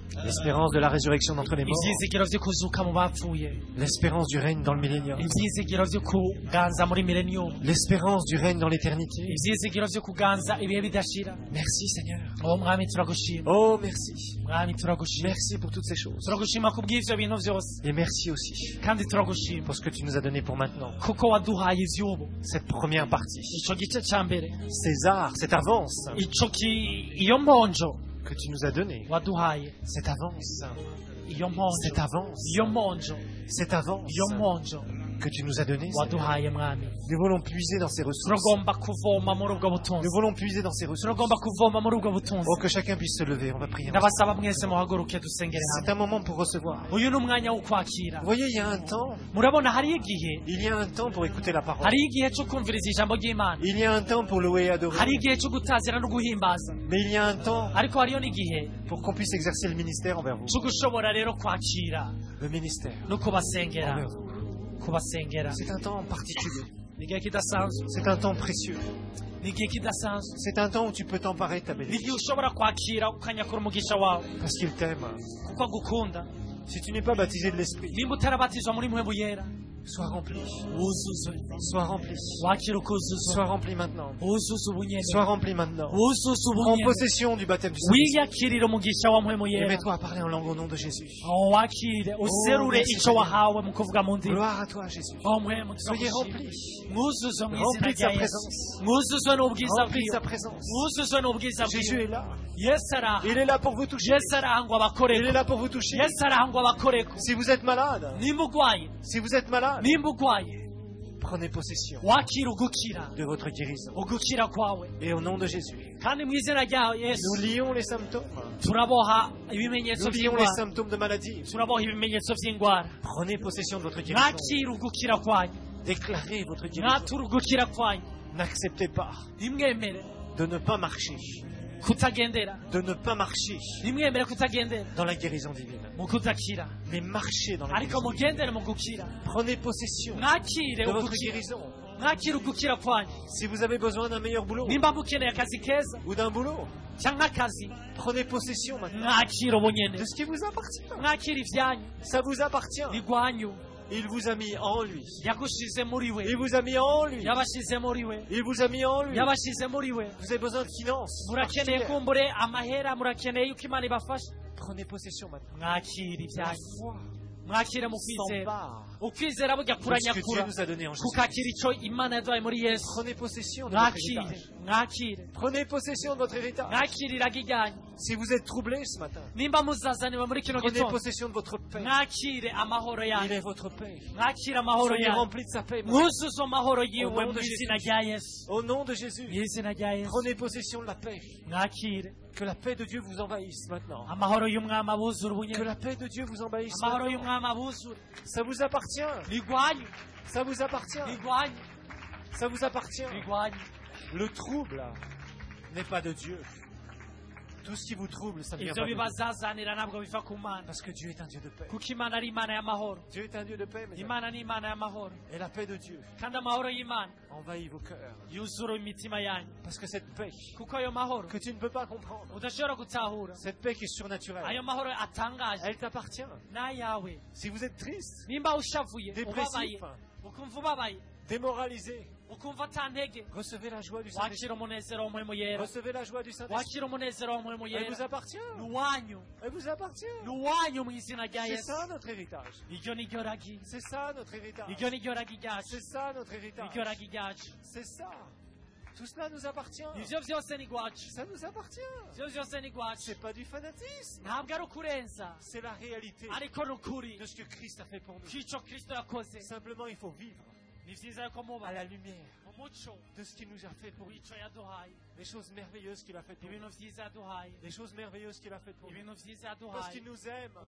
L'espérance de la résurrection d'entre les morts. ivyizigiro vyo kuzuka mu bapfuye, L'espérance du règne dans le millénium. ivyizigiro vyo kuganza muri millennium, L'espérance du règne dans l'éternité. ivyizigiro vyo kuganza ibihe bidashira. Merci Seigneur. Oh mwami turagushima, Oh merci. mwami turagushima, Merci pour toutes ces choses. turagushima kubw'ivyo bintu vyose, Et merci aussi kandi turagushima pour ce que tu nous as donné pour maintenant. kuko waduhaye ivy'ubu. Cette première partie. Ico gice ca mbere, César, cette avance ico ki iyo mponjo que tu nous as donnée. waduhaye, Cette avance. iyo mponjo, Cette avance. iyo mponjo, Cette avance iyo mponjo que tu nous as donnée. Seigneur. waduhaye mwami. Nous voulons puiser dans ces ressources. turagomba kuvoma muri ubwo butunzi, Nous voulons puiser dans ces ressources. turagomba kuvoma muri ubwo butunzi. Oh, que chacun puisse se lever. On va prier. ndabasaba mwese muhaguruke dusengere C'est hamwe. un moment pour recevoir. uyu ni umwanya wo kwakira. Vous voyez, il y a un temps. murabona hariyo igihe, Il y a un temps pour écouter la parole. hariyo igihe cyo kumviriza ijambo ry'imana, Il y a un temps pour louer et adorer. hariyo igihe cyo gutazira no guhimbaza, Mais il y a un temps ariko hariyo n'igihe pour qu'on puisse exercer le ministère envers vous. cyo gushobora rero kwakira Le ministère no kubasengera, envers vous. kubasengera. C'est un temps particulier. ni igihe kidasanzwe, C'est un temps précieux. ni igihe kidasanzwe, C'est un temps où tu peux t'emparer de ta ni igihe bénédiction. ushobora kwakira ukanyakura umugisha wawe Parce qu'il t'aime. kuko agukunda. Si tu n'es pas baptisé de l'Esprit, nimba utarabatizwa muri mpwemu yera, sois rempli. wuzuzwe, Sois rempli. wakira ukuzuzwa, Sois rempli maintenant. wuzuze ubunyene, Sois rempli maintenant. wuzuze Prends ubunyene, possession du baptême du Saint-Esprit. wiyakirire umugisha wa mpwemu Et yera. mets-toi à parler en langue au nom de Jésus. Oh, wakire userure merci ico Seigneur. wahawe mu kuvuga mu ndimi. Gloire à toi, Jésus. Oh mpwemu Soyez turagushima, remplis. mwuzuzwe mu izina Remplis de sa rya Yesu, présence. mwuzuzwe n'ubwiza Remplis de sa bwiwe, présence. mwuzuzwe n'ubwiza Jésus bwiwe. est là. Yesu araha, Il est là pour vous toucher. Yesu araha ngo Il est abakoreko, là pour vous toucher. Yesu araha ngo abakoreko. Si vous êtes malade, nimba ugwaye, si vous êtes malade, nimba ugwaye, prenez possession wakira ugukira, de votre guérison. ugukira kwawe, Et au nom de Jésus, kandi mu izina rya nous Yesu lions les symptômes. turaboha ibimenyetso Nous lions les by'indwara, symptômes de maladie. turaboha ibimenyetso by'indwara. Prenez possession de votre guérison. mwakira ugukira kwanyu, Déclarez votre guérison. mwatura ugukira kwanyu, N'acceptez pas nimwemere de ne pas marcher, kutagendera, de ne pas marcher nimwemere kutagendera dans la guérison divine, mu kudakira, mais marchez dans la ariko guérison divine. mugendere mu gukira. Prenez possession mwakire de votre ugukira, guérison. mwakire ugukira kwanyu. Si vous avez besoin d'un meilleur boulot nimba mukeneye akazi keza ou d'un boulot, cyangwa akazi, prenez possession maintenant mwakire ubunyene, de ce qui vous appartient. mwakire ibyanyu, Ça vous appartient. bigwanyu. Il vous a mis en lui. yagushize muri we, Il vous a mis en lui. yabashize muri we, Il vous a mis en lui. yabashize muri we. Vous avez besoin de finances. murakeneye particulières. kumbure amahera, murakeneye yuko imana ibafasha. Prenez possession maintenant. mwakire La ibyanyu, foi mwakire mu kwizera. s'empare ukwizera bujya de ce que Dieu kuranyakura nous a donné en Jésus. kukakira ico imana yaduhaye muri Yesu. Prenez possession de votre mwakire, héritage. mwakire, Prenez possession de votre héritage. mwakire iragi ryanyu. Si vous êtes troublé ce matin, nimba muzazaniwe muri kino prenez gitondo, possession de votre paix. mwakire amahoro Il yanyu, est votre paix. mwakire amahoro Soyez yanyu, remplis de sa paix. mwuzuze amahoro yiwe Au nom mu de izina Jésus. rya Yesu, Au nom de mu Jésus, izina rya Yesu. prenez possession de la paix. mwakire Que la paix de Dieu vous envahisse maintenant. amahoro y'umwami abuzura Que ubunyene, la paix de Dieu vous envahisse amahoro maintenant. y'umwami abuzura. Ça vous appartient. bigwanyu, Ça vous appartient. bigwanyu, Ça vous appartient. bigwanyu. Le trouble n'est pas de Dieu. Tout ce qui vous trouble, ça ne vient ivyo pas de Dieu. bibazazanira ntabwo biva ku mana, Parce que Dieu est un Dieu de paix. kuko imana ari imana y'amahoro. Dieu est un Dieu de paix, mes amis. imana ni imana y'amahoro, Et la paix de Dieu kandi amahoro y'imana envahit vos cœurs. yuzura imitima yanyu, Parce que cette paix kuko ayo mahoro que tu ne peux pas comprendre, udashobora gutahura, cette paix qui est surnaturelle, ayo mahoro atangaje elle t'appartient. n'ayawe. Si vous êtes triste, nimba ushavuye, ubabaye, dépressif, ukumva ubabaye, démoralisé, ukumva ata ntege, recevez la joie du Saint-Esprit. wakira umunezero w'umuhemu yera, Recevez la joie du Saint-Esprit. wakira umunezero w'umuhemu Elle vous yera. appartient. ni uwanyu, Elle vous appartient. ni uwanyu mu izina rya C'est Yesu. ça notre héritage. iryo ni ryo ragi, C'est ça notre héritage. iryo ni ryo ragi ryacu, C'est ça notre héritage. iryo ragi ryacu. C'est ça. Tout cela nous appartient. ivyo vyose ni rwacu, Ça nous appartient. ivyo vyose ni rwacu. C'est pas du fanatisme. ntabwo ari ukurenza, C'est la réalité ariko ni ukuri de ce que Christ a fait pour nous. kw'ico kristo yakoze. Simplement, il faut vivre ni vyiza yuko muba à la lumière mu muco de ce qu'il nous a fait pour nous. w'ico yaduhaye, Les choses merveilleuses qu'il a faites pour nous. ibintu vyiza yaduhaye, Les choses merveilleuses qu'il a faites pour nous. ibintu vyiza Parce yaduhaye, qu'il nous aime.